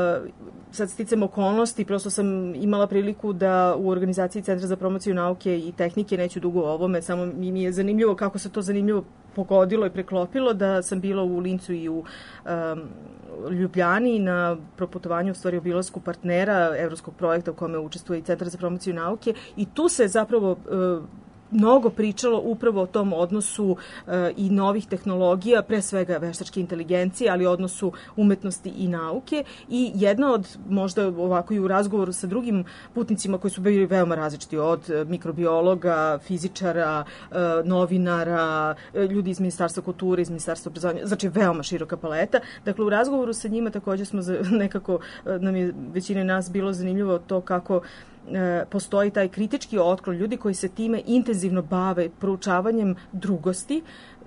sad sticam okolnosti, prosto sam imala priliku da u organizaciji Centra za promociju nauke i tehnike, neću dugo o ovome, samo mi je zanimljivo kako se to zanimljivo pogodilo i preklopilo, da sam bila u Lincu i u um, Ljubljani na proputovanju, u stvari obilasku partnera evropskog projekta u kome učestvuje i Centar za promociju nauke i tu se zapravo uh, mnogo pričalo upravo o tom odnosu uh, i novih tehnologija, pre svega veštačke inteligencije, ali odnosu umetnosti i nauke. I jedna od, možda ovako i u razgovoru sa drugim putnicima koji su bili veoma različiti, od mikrobiologa, fizičara, uh, novinara, ljudi iz Ministarstva kulture, iz Ministarstva obrazovanja, znači veoma široka paleta. Dakle, u razgovoru sa njima takođe smo nekako, nam je većina nas bilo zanimljivo to kako postoji taj kritički otklon ljudi koji se time intenzivno bave proučavanjem drugosti,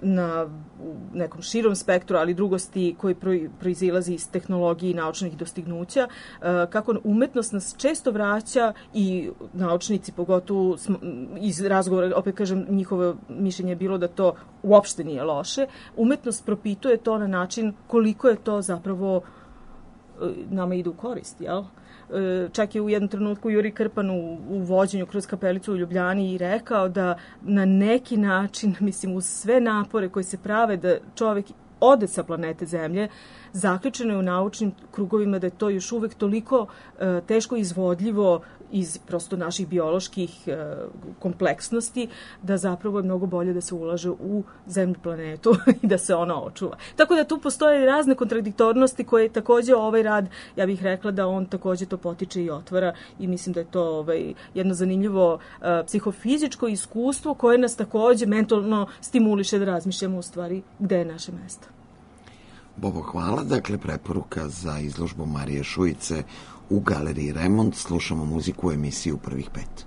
na nekom širom spektru, ali drugosti koji proizilazi iz tehnologije i naučnih dostignuća, kako umetnost nas često vraća i naučnici, pogotovo iz razgovora, opet kažem, njihovo mišljenje je bilo da to uopšte nije loše. Umetnost propituje to na način koliko je to zapravo nama ide u korist, jel? Čak je u jednom trenutku Juri Krpan u, u vođenju kroz kapelicu u Ljubljani i rekao da na neki način, mislim, uz sve napore koje se prave da čovek ode sa planete Zemlje, zaključeno je u naučnim krugovima da je to još uvek toliko e, teško izvodljivo iz prosto naših bioloških e, kompleksnosti, da zapravo je mnogo bolje da se ulaže u zemlju planetu i da se ona očuva. Tako da tu postoje razne kontradiktornosti koje takođe ovaj rad, ja bih rekla da on takođe to potiče i otvara i mislim da je to ovaj, jedno zanimljivo e, psihofizičko iskustvo koje nas takođe mentalno stimuliše da razmišljamo u stvari gde je naše mesto. Bobo, hvala. Dakle, preporuka za izložbu Marije Šujice u Galeriji Remont. Slušamo muziku u emisiju Prvih pet.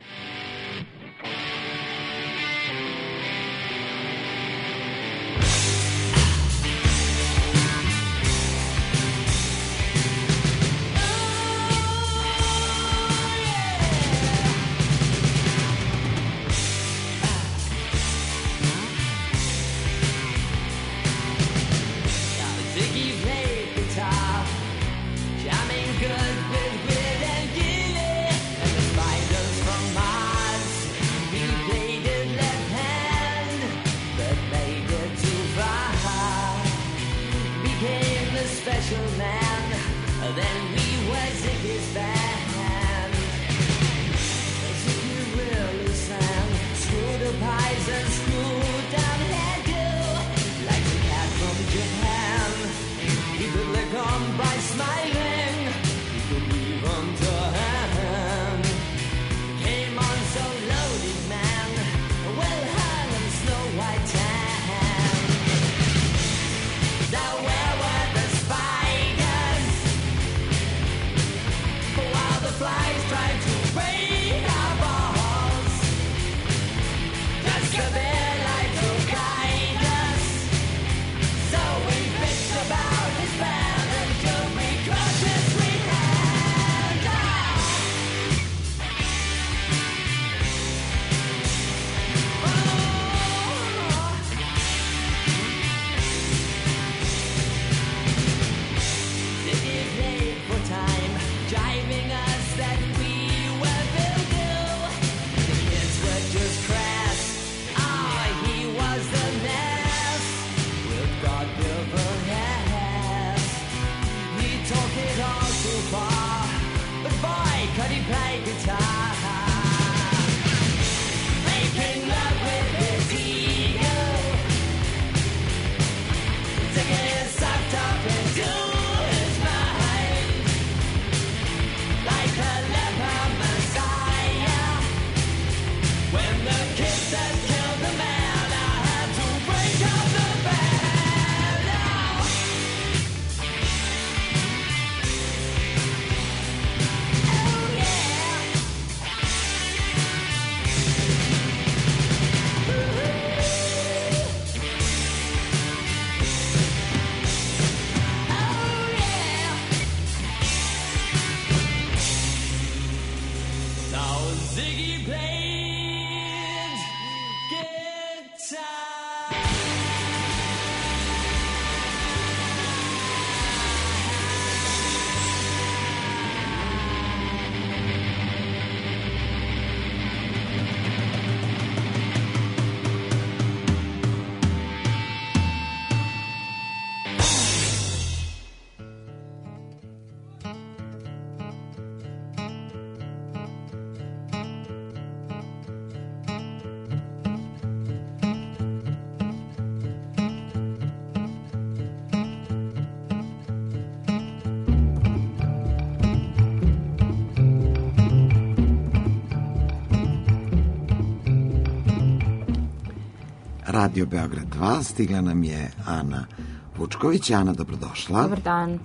Radio Beograd dva, stigla nam je Ana Vučković. Ana, dobrodošla. Dobar dan.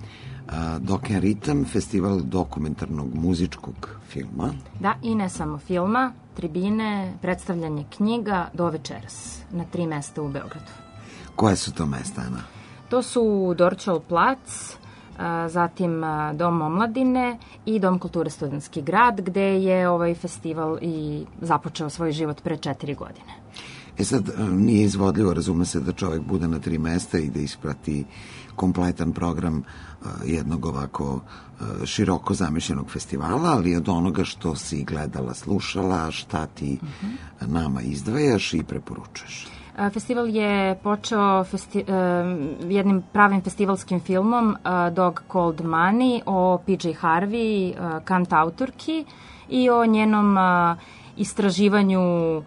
Doken Ritam, festival dokumentarnog muzičkog filma. Da, i ne samo filma, tribine, predstavljanje knjiga do večeras na tri mesta u Beogradu. Koje su to mesta, Ana? To su Dorćol plac, zatim Dom omladine i Dom kulture Studentski grad, gde je ovaj festival i započeo svoj život pre četiri godine. E sad, nije izvodljivo, razume se da čovjek bude na tri mesta i da isprati kompletan program jednog ovako široko zamišljenog festivala, ali od onoga što si gledala, slušala, šta ti uh-huh. nama izdvajaš i preporučuješ. Festival je počeo festi, uh, jednim pravim festivalskim filmom uh, Dog Called Money o P J Harvey, uh, kant autorki i o njenom uh, istraživanju uh,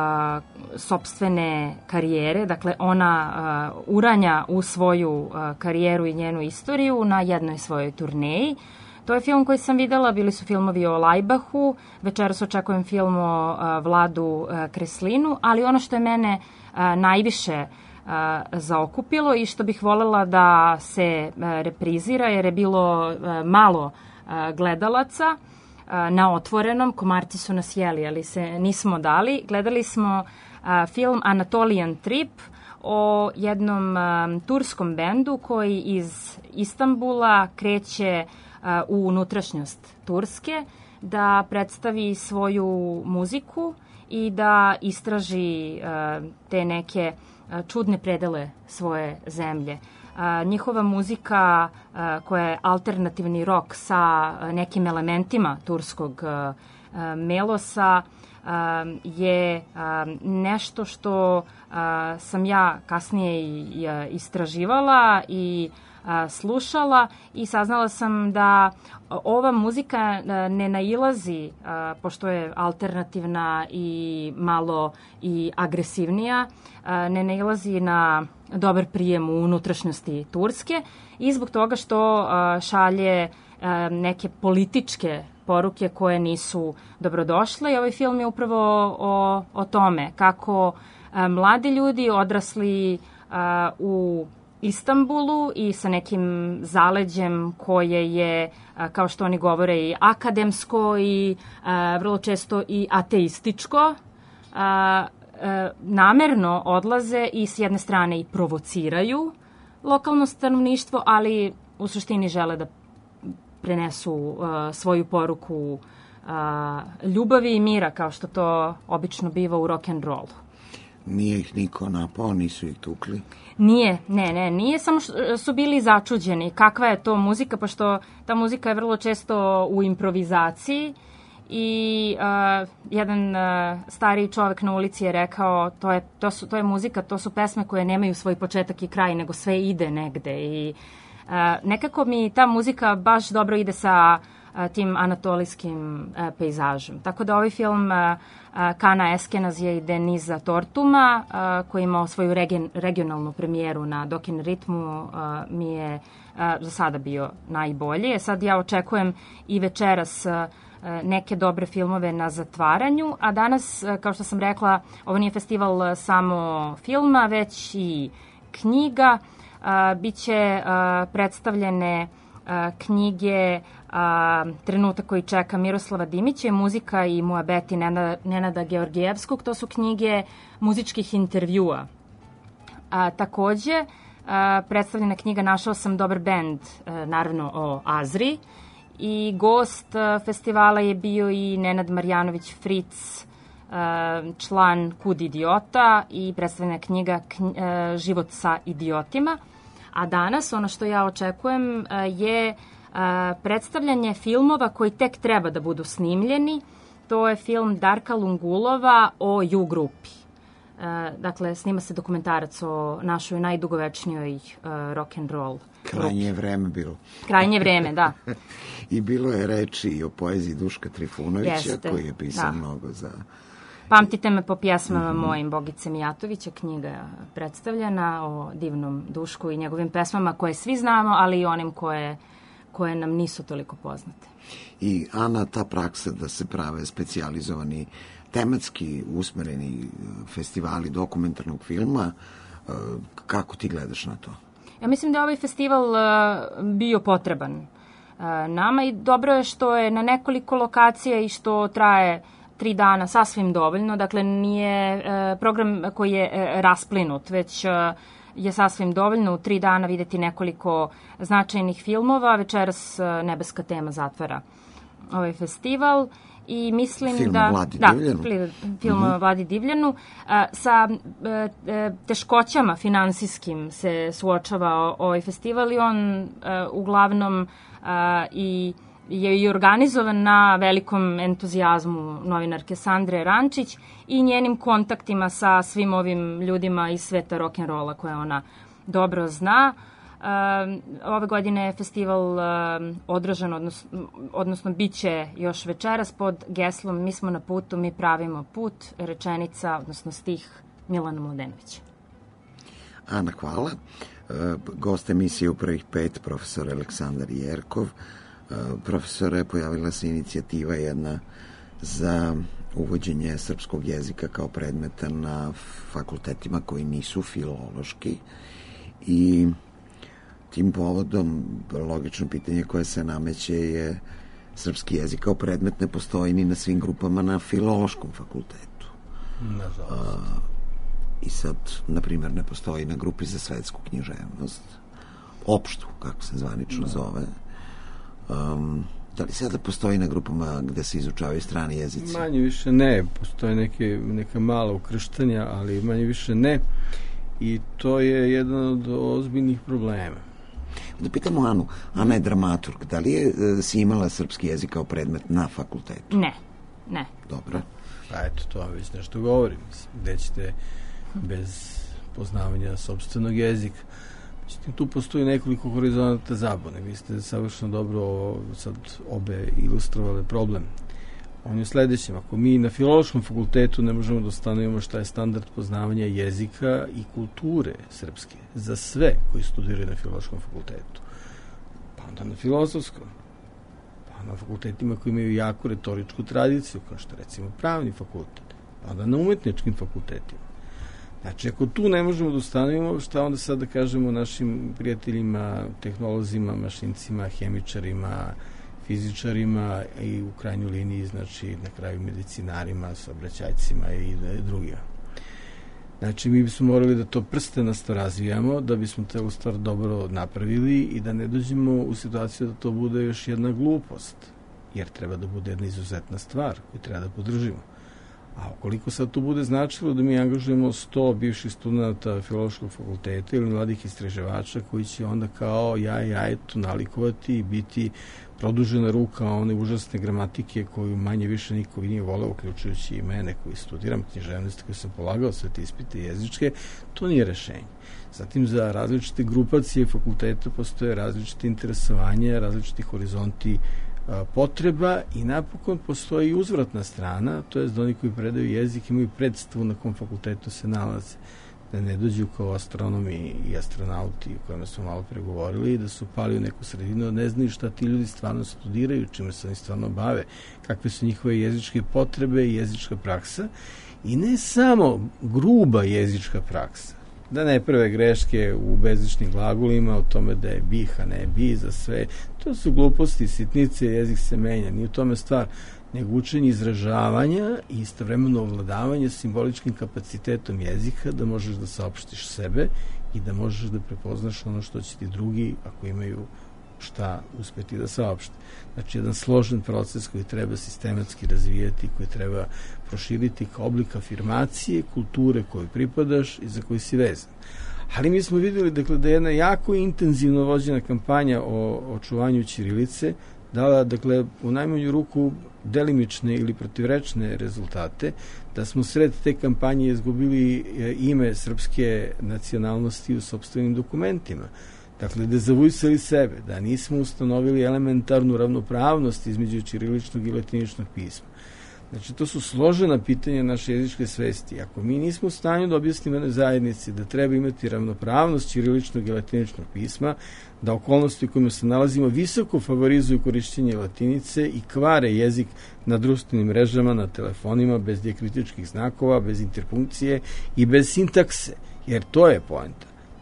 sopstvene karijere. Dakle, ona uh, uranja u svoju uh, karijeru i njenu istoriju na jednoj svojoj turneji. To je film koji sam videla, bili su filmovi o Lajbahu, večeras očekujem film o uh, Vladu uh, Kreslinu, ali ono što je mene uh, najviše uh, zaokupilo i što bih volela da se uh, reprizira, jer je bilo uh, malo uh, gledalaca uh, na otvorenom, komarci su nas jeli, ali se nismo dali. Gledali smo uh, film Anatolian Trip o jednom um, turskom bendu koji iz Istanbula kreće u unutrašnjost Turske, da predstavi svoju muziku i da istraži uh, te neke uh, čudne predele svoje zemlje. Uh, njihova muzika, uh, koja je alternativni rock sa uh, nekim elementima turskog uh, uh, melosa, uh, je uh, nešto što uh, sam ja kasnije i, i, istraživala i slušala i saznala sam da ova muzika ne nailazi, pošto je alternativna i malo i agresivnija, ne nailazi na dobar prijem u unutrašnjosti Turske i zbog toga što šalje neke političke poruke koje nisu dobrodošle i ovaj film je upravo o, o tome kako mladi ljudi odrasli u Istanbulu i sa nekim zaleđem koje je, kao što oni govore, i akademsko i a, vrlo često i ateističko, a, a, namerno odlaze i s jedne strane i provociraju lokalno stanovništvo, ali u suštini žele da prenesu a, svoju poruku a, ljubavi i mira, kao što to obično biva u rock'n'rollu. Nije ih niko napao, nisu ih tukli? Nije, ne, ne, nije, samo su bili začuđeni kakva je to muzika, pošto ta muzika je vrlo često u improvizaciji i uh, jedan uh, stariji čovek na ulici je rekao to je, to, su, to je muzika, to su pesme koje nemaju svoj početak i kraj, nego sve ide negde i uh, nekako mi ta muzika baš dobro ide sa uh, tim anatolijskim uh, pejzažem. Tako da ovaj film uh, Kana Eskenazija i Deniza Tortuma, koji je imao svoju regi- regionalnu premijeru na Doken Ritmu, mi je za sada bio najbolji. Sad ja očekujem i večeras neke dobre filmove na zatvaranju, a danas, kao što sam rekla, ovo nije festival samo filma, već i knjiga. Biće predstavljene knjige a, Trenutak koji čeka Miroslava Dimića i Muzika i Muabeti Nenada, Nenada Georgijevskog. To su knjige muzičkih intervjua. A, takođe, a, predstavljena knjiga Našao sam dobar bend, a, naravno o Azri. I gost a, festivala je bio i Nenad Marjanović Fritz, a, član Kud idiota i predstavljena knjiga knj, a, Život sa idiotima. A danas ono što ja očekujem je predstavljanje filmova koji tek treba da budu snimljeni. To je film Darka Lungulova o U grupi. Dakle, snima se dokumentarac o našoj najdugovečnijoj rock'n'roll grupi. Krajnje je vreme bilo. Krajnje vreme, da. I bilo je reči i o poeziji Duška Trifunovića, Jeste, koji je pisao da. mnogo za... Pamtite me po pjesmama mm-hmm. mojim Bogice Mijatovića, knjiga je predstavljena o divnom Dušku i njegovim pesmama koje svi znamo, ali i onim koje, koje nam nisu toliko poznate. I Ana, ta praksa da se prave specijalizovani tematski usmereni festivali dokumentarnog filma, kako ti gledaš na to? Ja mislim da je ovaj festival bio potreban nama i dobro je što je na nekoliko lokacija i što traje tri dana sasvim dovoljno. Dakle, nije program koji je rasplinut, već je sasvim dovoljno u tri dana videti nekoliko značajnih filmova. Večeras Nebeska tema zatvara ovaj festival. I mislim film da... Vladi da, Divljanu. Film mm-hmm. Vladi Divljanu. A, sa a, teškoćama finansijskim se suočava ovaj festival i on a, uglavnom a, i je i organizovan na velikom entuzijazmu novinarke Sandre Rančić i njenim kontaktima sa svim ovim ljudima iz sveta rock'n'rolla koje ona dobro zna. Uh, ove godine je festival uh, održan, odnosno, odnosno bit će još večeras pod geslom Mi smo na putu, mi pravimo put, rečenica, odnosno stih Milana Mladenovića. Ana, hvala. Uh, gost emisije u prvih pet, profesor Aleksandar Jerkov. Uh, profesore, pojavila se inicijativa jedna za uvođenje srpskog jezika kao predmeta na fakultetima koji nisu filološki i tim povodom logično pitanje koje se nameće je srpski jezik kao predmet ne postoji ni na svim grupama na filološkom fakultetu. Nažalost. I sad, na primjer, ne postoji na grupi za svetsku književnost, opštu, kako se zvanično da. zove. Um, da li sada postoji na grupama gde se izučavaju strani jezici? Manje više ne. Postoje neke, neka mala ukrštanja, ali manje više ne. I to je jedan od ozbiljnih problema. Da pitamo Anu, Ana je dramaturg, da li je si imala srpski jezik kao predmet na fakultetu? Ne, ne. Dobro. Pa eto, to vam već nešto govorim. Gde ćete bez poznavanja sopstvenog jezika. Međutim, tu postoji nekoliko horizonata zabune. Vi ste savršeno dobro sad obe ilustrovali problem. On je sledećem. Ako mi na filološkom fakultetu ne možemo da ustanovimo šta je standard poznavanja jezika i kulture srpske za sve koji studiraju na filološkom fakultetu, pa onda na filozofskom, pa na fakultetima koji imaju jaku retoričku tradiciju, kao što recimo pravni fakultet, pa onda na umetničkim fakultetima. Znači, ako tu ne možemo da ustanovimo, šta onda sad da kažemo našim prijateljima, tehnolozima, mašincima, hemičarima, fizičarima i u krajnjoj liniji, znači na kraju medicinarima, saobraćajcima i drugima. Znači, mi bismo morali da to prstenasto razvijamo, da bismo te stvar dobro napravili i da ne dođemo u situaciju da to bude još jedna glupost, jer treba da bude jedna izuzetna stvar koju treba da podržimo. A ukoliko sad to bude značilo da mi angažujemo sto bivših studenta filološkog fakulteta ili mladih istraživača koji će onda kao ja i jajetu nalikovati i biti produžena ruka one užasne gramatike koju manje više niko nije voleo, uključujući i mene koji studiram književnost, koji sam polagao sve te ispite jezičke, to nije rešenje. Zatim za različite grupacije fakulteta postoje različite interesovanje, različiti horizonti potreba i napokon postoji uzvratna strana, to je da oni koji predaju jezik imaju predstavu na kom fakultetu se nalaze, da ne dođu kao astronomi i astronauti o kojima smo malo pregovorili, da su pali u neku sredinu, ne znaju šta ti ljudi stvarno studiraju, čime se oni stvarno bave, kakve su njihove jezičke potrebe i jezička praksa i ne samo gruba jezička praksa, da ne prve greške u bezličnim glagolima, o tome da je bih, a ne bi za sve. To su gluposti, sitnice, jezik se menja. Nije u tome stvar, nego učenje izražavanja i istovremeno ovladavanje simboličkim kapacitetom jezika, da možeš da saopštiš sebe i da možeš da prepoznaš ono što će ti drugi, ako imaju šta uspeti da saopšte. Znači, jedan složen proces koji treba sistematski razvijati, koji treba proširiti kao oblik afirmacije, kulture koju pripadaš i za koju si vezan. Ali mi smo videli dakle, da je jedna jako intenzivno vođena kampanja o očuvanju ćirilice dala, dakle, u najmanju ruku delimične ili protivrečne rezultate, da smo sred te kampanje izgubili ime srpske nacionalnosti u sopstvenim dokumentima. Dakle, dezavujsali sebe, da nismo ustanovili elementarnu ravnopravnost između ćiriličnog i latiničnog pisma. Znači, to su složena pitanja naše jezičke svesti. Ako mi nismo u stanju da objasnimo jednoj zajednici da treba imati ravnopravnost ćiriličnog i latiničnog pisma, da okolnosti u kojima se nalazimo visoko favorizuju korišćenje latinice i kvare jezik na društvenim mrežama, na telefonima, bez dijakritičkih znakova, bez interpunkcije i bez sintakse, jer to je poenta.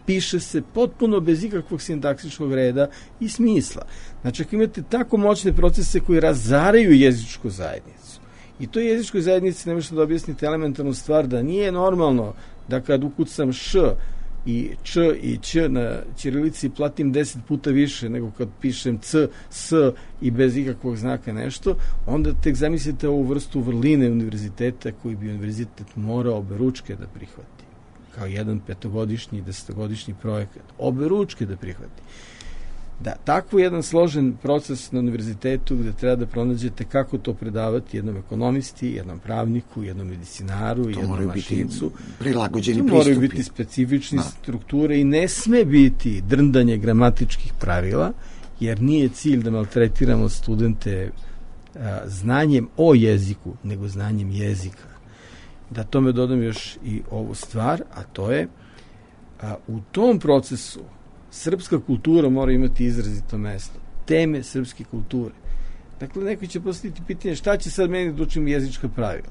piše se potpuno bez ikakvog sintaksičkog reda i smisla. Znači, ako imate tako moćne procese koji razaraju jezičku zajednicu, i to jezičkoj zajednici ne možete da objasnite elementarnu stvar da nije normalno da kad ukucam š i č i ć na ćirilici platim deset puta više nego kad pišem c, s i bez ikakvog znaka nešto, onda tek zamislite ovu vrstu vrline univerziteta koji bi univerzitet morao oberučke da prihvati. Kao jedan petogodišnji, desetogodišnji projekat. Oberučke da prihvati. Da, tako jedan složen proces na univerzitetu gde treba da pronađete kako to predavati jednom ekonomisti, jednom pravniku, jednom medicinaru, to jednom mašincu. Prilagođeni to pristupi. Moraju biti specifični da. strukture i ne sme biti drndanje gramatičkih pravila, jer nije cilj da maltretiramo studente a, znanjem o jeziku, nego znanjem jezika. Da tome dodam još i ovu stvar, a to je a, u tom procesu srpska kultura mora imati izrazito mesto. Teme srpske kulture. Dakle, neko će postaviti pitanje šta će sad meni da učim jezička pravila?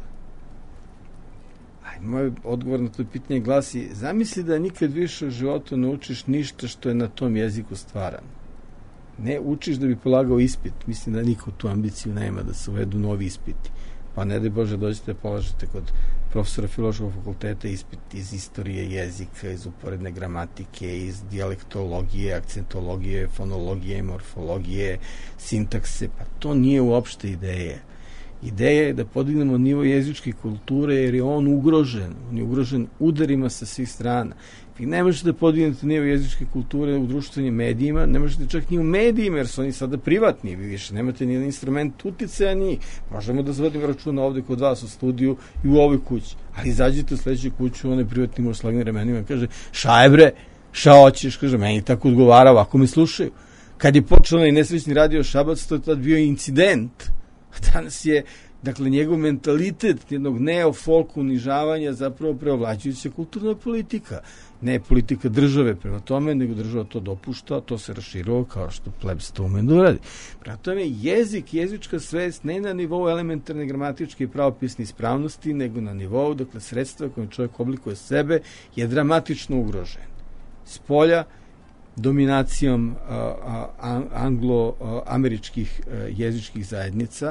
Aj, moj odgovor na to pitanje glasi, zamisli da nikad više u životu ne učiš ništa što je na tom jeziku stvarano. Ne učiš da bi polagao ispit. Mislim da niko tu ambiciju nema da se uvedu novi ispiti. Pa ne daj Bože dođete da polažete kod profesora filološkog fakulteta ispit iz istorije jezika, iz uporedne gramatike, iz dijalektologije, akcentologije, fonologije, morfologije, sintakse. Pa to nije uopšte ideja. Ideja je da podignemo nivo jezičke kulture jer je on ugrožen. On je ugrožen udarima sa svih strana. Vi ne možete da podignete nivo jezičke kulture u društvenim medijima, ne možete čak ni u medijima jer su oni sada privatni. Vi više nemate ni instrument uticaja njih. Možemo da zvodimo računa ovde kod vas u studiju i u ovoj kući. Ali izađete u sledeću kuću, onaj privatni može slagni remenima i kaže šta je bre, šta hoćeš, kaže meni tako odgovara, ovako me slušaju. Kad je počeo onaj nesrećni radio Šabac, to je tad bio incident. Danas je, dakle, njegov mentalitet jednog neo-folk unižavanja zapravo preovlađujuća kulturna politika. Ne politika države prema tome, nego država to dopušta, to se raširilo kao što plebs to ume da uradi. Prema tome, jezik, jezička svest ne na nivou elementarne gramatičke i pravopisne ispravnosti, nego na nivou, dakle, sredstva kojim čovjek oblikuje sebe je dramatično ugrožen. Spolja, dominacijom a, a, anglo-američkih jezičkih zajednica,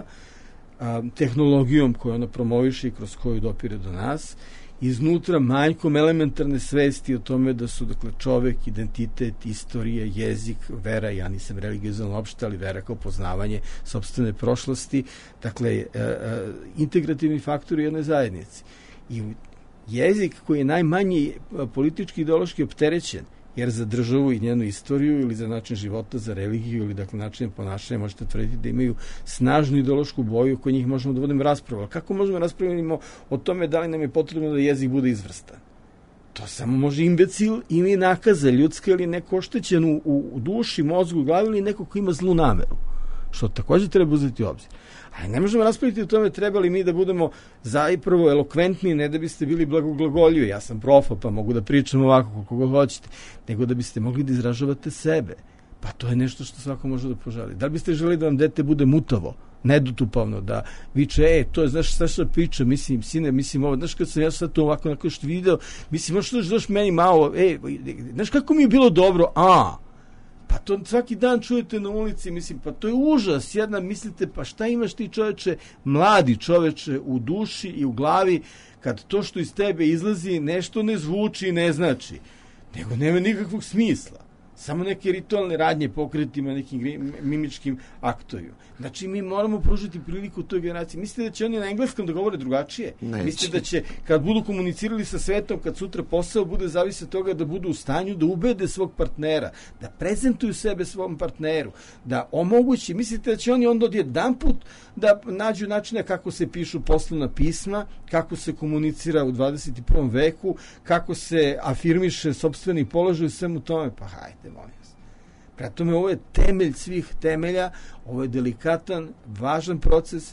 a, tehnologijom koju ona promoviše i kroz koju dopire do nas, iznutra manjkom elementarne svesti o tome da su, dakle, čovek, identitet, istorija, jezik, vera, ja nisam religiozan uopšte, ali vera kao poznavanje sopstvene prošlosti, dakle, a, a, integrativni faktori jedne zajednice. I jezik koji je najmanji politički ideološki opterećen, jer za državu i njenu istoriju ili za način života, za religiju ili dakle način ponašanja možete tvrditi da imaju snažnu ideološku boju koju njih možemo da vodimo raspravu. Ali kako možemo raspraviti o tome da li nam je potrebno da jezik bude izvrstan? To samo može imbecil ili nakaza ljudska ili neko oštećen u, u duši, mozgu, glavi ili neko ko ima zlu nameru. Što takođe treba uzeti u obzir. Ali ne možemo raspraviti o tome treba li mi da budemo zapravo elokventni, ne da biste bili blagoglagoljivi. Ja sam profa, pa mogu da pričam ovako koliko god hoćete, nego da biste mogli da izražavate sebe. Pa to je nešto što svako može da poželi. Da li biste želi da vam dete bude mutavo, nedotupavno, da viče, e, to je, znaš, šta što priča, mislim, sine, mislim, ovo, znaš, kad sam ja sad to ovako nakon što video, mislim, možeš da daš meni malo, e, znaš kako mi je bilo dobro, a, pa to svaki dan čujete na ulici, mislim, pa to je užas, jedna, mislite, pa šta imaš ti čoveče, mladi čoveče, u duši i u glavi, kad to što iz tebe izlazi nešto ne zvuči i ne znači, nego nema nikakvog smisla. Samo neke ritualne radnje pokretima, nekim mimičkim aktovima. Znači, mi moramo pružiti priliku toj generaciji. Mislite da će oni na engleskom da govore drugačije? Neće. Mislite da će, kad budu komunicirali sa svetom, kad sutra posao bude zavisi od toga da budu u stanju da ubede svog partnera, da prezentuju sebe svom partneru, da omogući. Mislite da će oni onda odjedanput da nađu načine kako se pišu poslovna pisma, kako se komunicira u dvadeset prvom veku, kako se afirmiše sopstveni položaj u svemu tome? Pa hajde, molim vas. Prema tome, ovo je temelj svih temelja, ovo je delikatan, važan proces,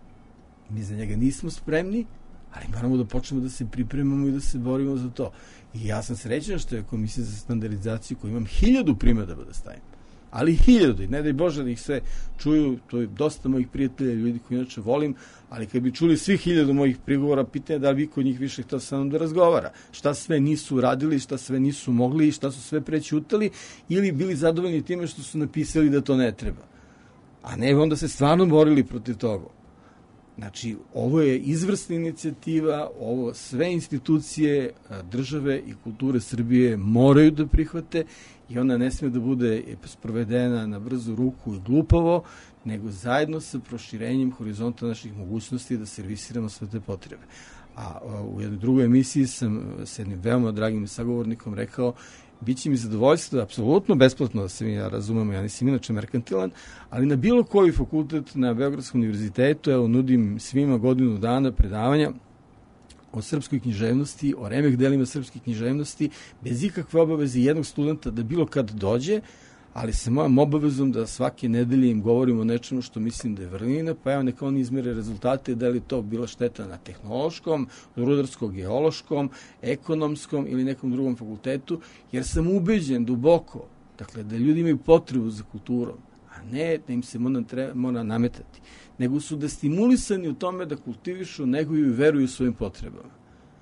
mi za njega nismo spremni, ali moramo da počnemo da se pripremamo i da se borimo za to. I ja sam srećan što je Komisija za standardizaciju, koju imam hiljadu primedaba da stavim, ali hiljadu, ne daj Bože da ih sve čuju, to je dosta mojih prijatelja, ljudi koji inače volim, ali kad bi čuli svi hiljadu mojih prigovora, pitanje da li vi kod njih više htio sa mnom da razgovara. Šta sve nisu radili, šta sve nisu mogli, šta su sve prećutali, ili bili zadovoljni time što su napisali da to ne treba. A ne, onda se stvarno borili protiv toga. Znači, ovo je izvrsna inicijativa, ovo sve institucije države i kulture Srbije moraju da prihvate i ona ne sme da bude sprovedena na brzu ruku i glupavo, nego zajedno sa proširenjem horizonta naših mogućnosti da servisiramo sve te potrebe. A u jednoj drugoj emisiji sam s jednim veoma dragim sagovornikom rekao, biće mi zadovoljstvo, apsolutno besplatno, da se mi ja razumemo, ja nisam inače merkantilan, ali na bilo koji fakultet na Beogradskom univerzitetu, evo, nudim svima godinu dana predavanja o srpskoj književnosti, o remek delima srpske književnosti, bez ikakve obaveze jednog studenta da bilo kad dođe, ali sa mojom obavezom da svake nedelje im govorim o nečemu što mislim da je vrlina, pa evo neka oni izmere rezultate, da li to bila šteta na tehnološkom, rudarsko-geološkom, ekonomskom ili nekom drugom fakultetu, jer sam ubeđen duboko, dakle, da ljudi imaju potrebu za kulturom, a ne da im se mora, treba, mora nametati, nego su da stimulisani u tome da kultivišu, neguju i veruju svojim potrebama.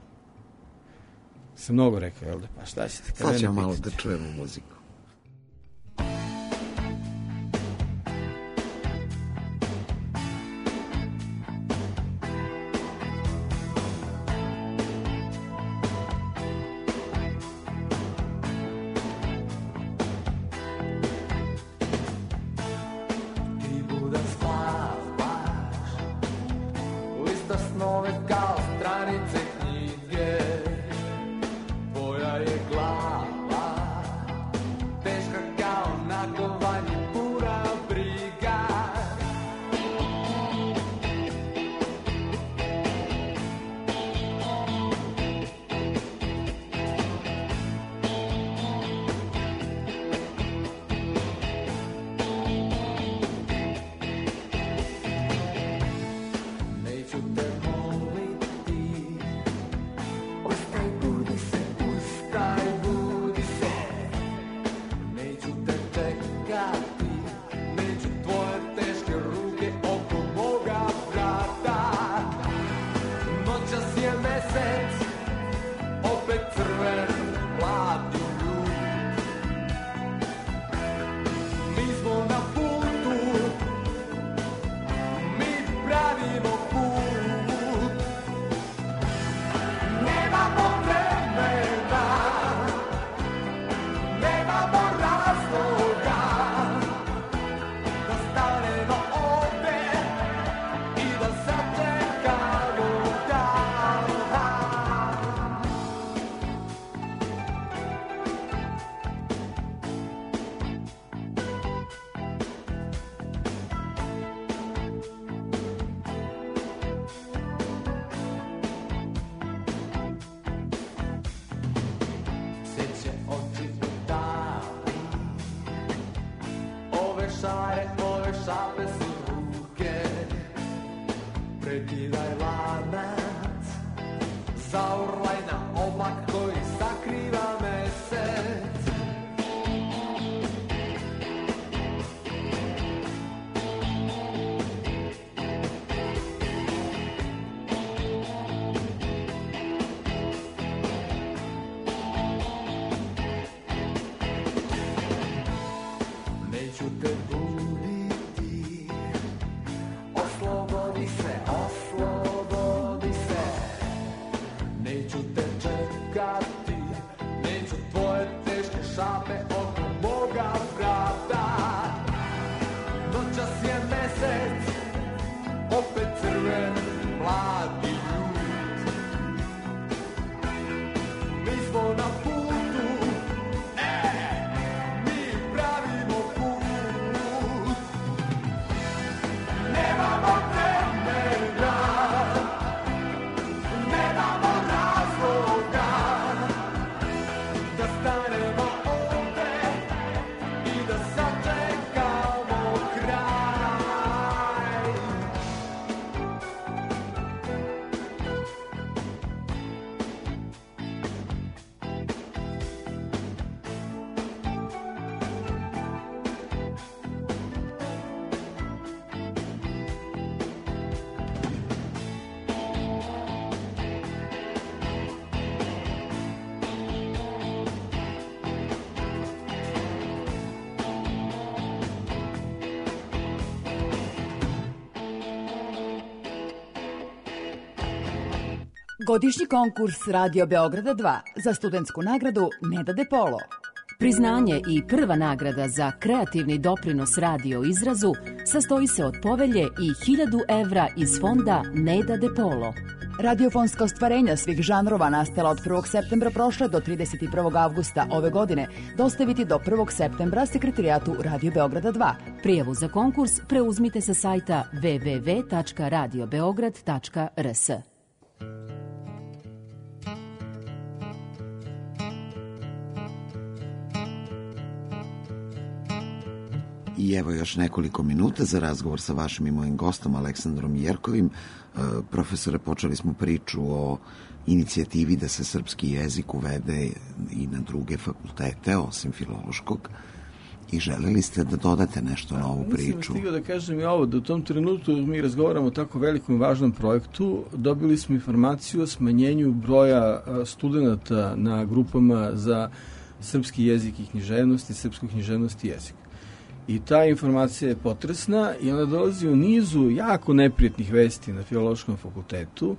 Sam mnogo rekao, jel da? Pa šta ćete? Sad ćemo malo da čujemo muziku. Oslobodi se, oslobodi Godišnji konkurs Radio Beograda dva za studentsku nagradu Neda De Polo. Priznanje i prva nagrada za kreativni doprinos radio izrazu sastoji se od povelje i hiljadu evra iz fonda Neda De Polo. Radiofonska ostvarenja svih žanrova nastala od prvog septembra prošle do trideset prvog avgusta ove godine dostaviti do prvog septembra sekretarijatu Radio Beograda dva. Prijavu za konkurs preuzmite sa sajta w w w tačka radio beograd tačka r s. I evo još nekoliko minuta za razgovor sa vašim i mojim gostom Aleksandrom Jerkovim. Profesore, počeli smo priču o inicijativi da se srpski jezik uvede i na druge fakultete, osim filološkog. I želeli ste da dodate nešto na ovu priču? Mislim, stigao da kažem i ovo, da u tom trenutku mi razgovaramo o tako velikom i važnom projektu. Dobili smo informaciju o smanjenju broja studenta na grupama za srpski jezik i književnost i srpsku književnost i jezik. I ta informacija je potresna i ona dolazi u nizu jako neprijatnih vesti na Filološkom fakultetu,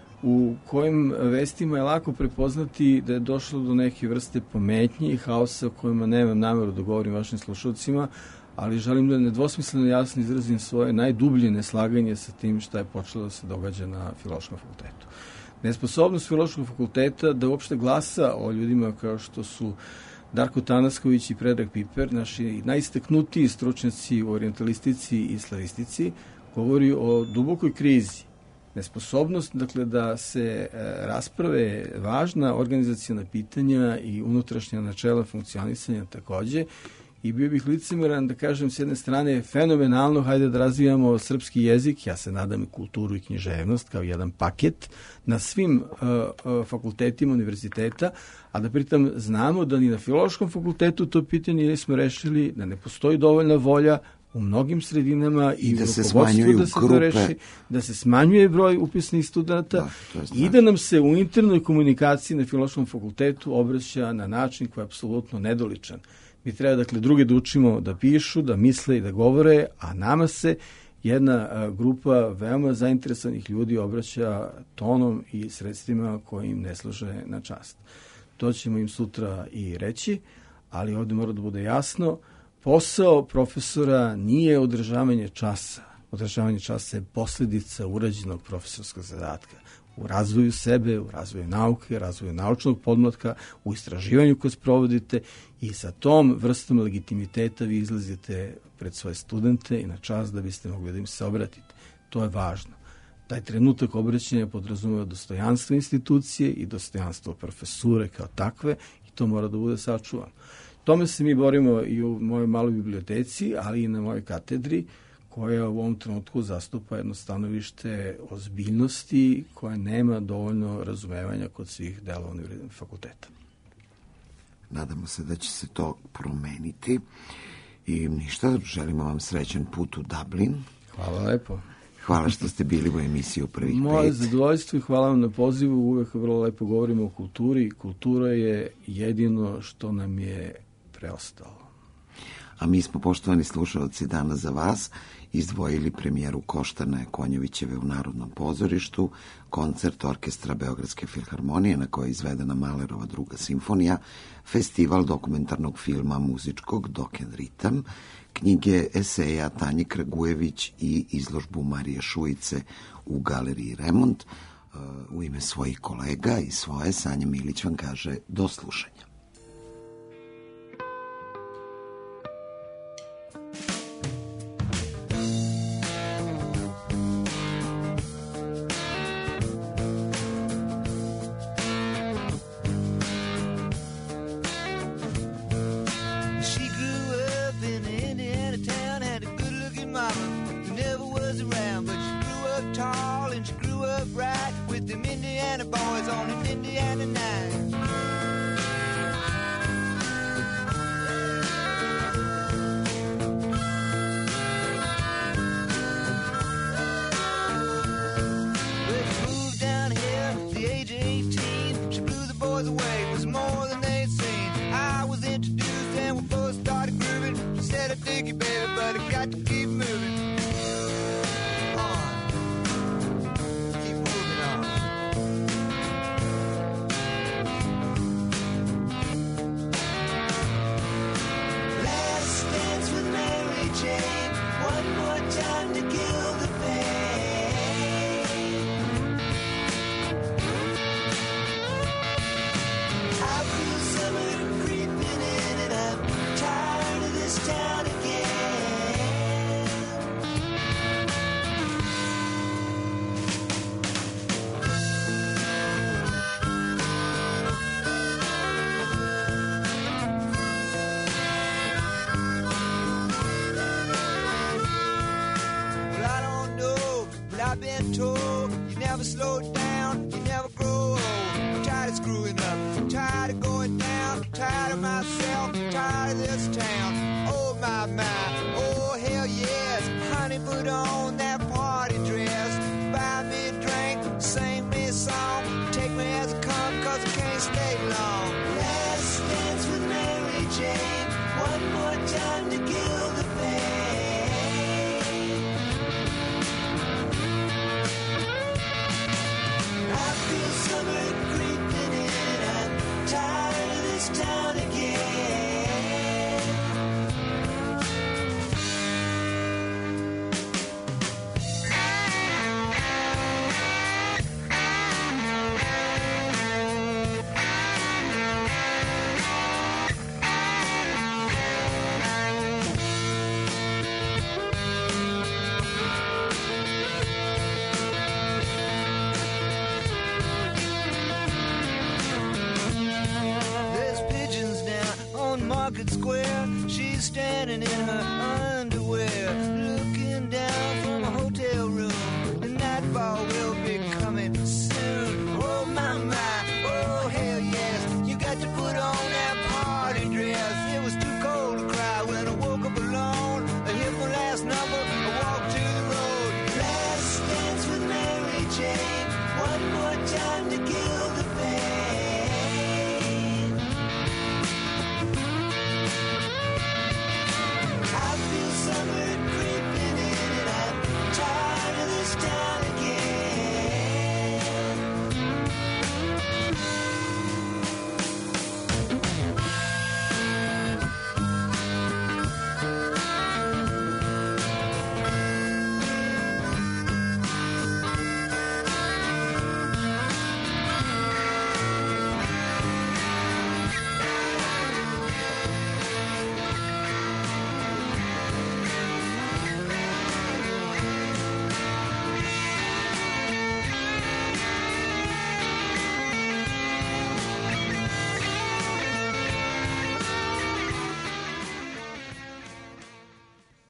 u kojim vestima je lako prepoznati da je došlo do neke vrste pometnje i haosa o kojima nemam nameru da govorim vašim slušalcima, ali želim da nedvosmisleno jasno izrazim svoje najdublje neslaganje sa tim šta je počelo da se događa na Filološkom fakultetu. Nesposobnost Filološkog fakulteta da uopšte glasa o ljudima kao što su Darko Tanasković i Predrag Piper, naši najistaknutiji stručnjaci u orijentalistici i slavistici, govori o dubokoj krizi. Nesposobnost, dakle, da se e, rasprave važna organizacijona pitanja i unutrašnja načela funkcionisanja takođe. I bio bih licemeran da kažem s jedne strane fenomenalno, hajde da razvijamo srpski jezik, ja se nadam i kulturu i književnost kao jedan paket na svim uh, uh, fakultetima univerziteta, a da pritom znamo da ni na Filološkom fakultetu to pitanje nismo rešili, da ne postoji dovoljna volja u mnogim sredinama i, I u da se rukovodstvu smanjuju da se grupe. to reši, da se smanjuje broj upisnih studenta da, i da nam se u internoj komunikaciji na Filološkom fakultetu obraća na način koji je apsolutno nedoličan. Mi treba, dakle, druge da učimo da pišu, da misle i da govore, a nama se jedna a, grupa veoma zainteresovanih ljudi obraća tonom i sredstvima koji im ne služe na čast. To ćemo im sutra i reći, ali ovde mora da bude jasno, posao profesora nije održavanje časa. Održavanje časa je posledica urađenog profesorskog zadatka. U razvoju sebe, u razvoju nauke, razvoju naučnog podmlatka, u istraživanju koje sprovodite i sa tom vrstom legitimiteta vi izlazite pred svoje studente i na čast da biste mogli da im se obratite. To je važno. Taj trenutak obraćanja podrazumeva dostojanstvo institucije i dostojanstvo profesure kao takve i to mora da bude sačuvano. Tome se mi borimo i u mojoj maloj biblioteci, ali i na mojoj katedri, koja u ovom trenutku zastupa jedno stanovište ozbiljnosti koja nema dovoljno razumevanja kod svih delova fakulteta. Nadamo se da će se to promeniti i ništa, želimo vam srećan put u Dublin. Hvala lepo. Hvala što ste bili u emisiji u prvih pet. Moje zadovoljstvo i hvala vam na pozivu. Uvek vrlo lepo govorimo o kulturi. Kultura je jedino što nam je preostalo. A mi smo, poštovani slušalci, danas za vas izdvojili premijeru Koštane Konjovićeve u Narodnom pozorištu, koncert Orkestra Beogradske filharmonije na kojoj je izvedena Mahlerova druga simfonija, festival dokumentarnog filma muzičkog Dok and Ritam, knjige eseja Tanje Kragujević i izložbu Marije Šujice u Galeriji Remont. U ime svojih kolega i svoje, Sanja Milić vam kaže do slušanja. toe. You never slow down, you never grow old. I'm tired of screwing up, I'm tired of going down, I'm tired of myself, I'm tired of this town. Oh my, my, oh hell yes. Honey, put on that party dress. Buy me a drink, sing me a song. Take me as I come, cause I can't stay long. Last dance with Mary Jane. One more time to kill the pain. I feel summer creeping in. I'm tired of this town again. Market Square, she's standing in her underwear, looking down from a hotel room. The nightfall will be coming soon. Oh my, my, oh hell yes. You got to put on that party dress. It was too cold to cry when I woke up alone. I hit my last number, I walked to the road. Last dance with Mary Jane. One more time to kill